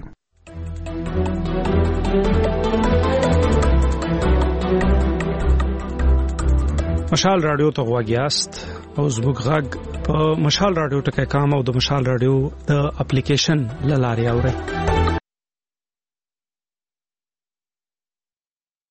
مشال رادیو ته غوږ یاست او زموږ غږ په مشال رادیو ټکی کام او د مشال رادیو د اپلیکیشن له لارې اورئ.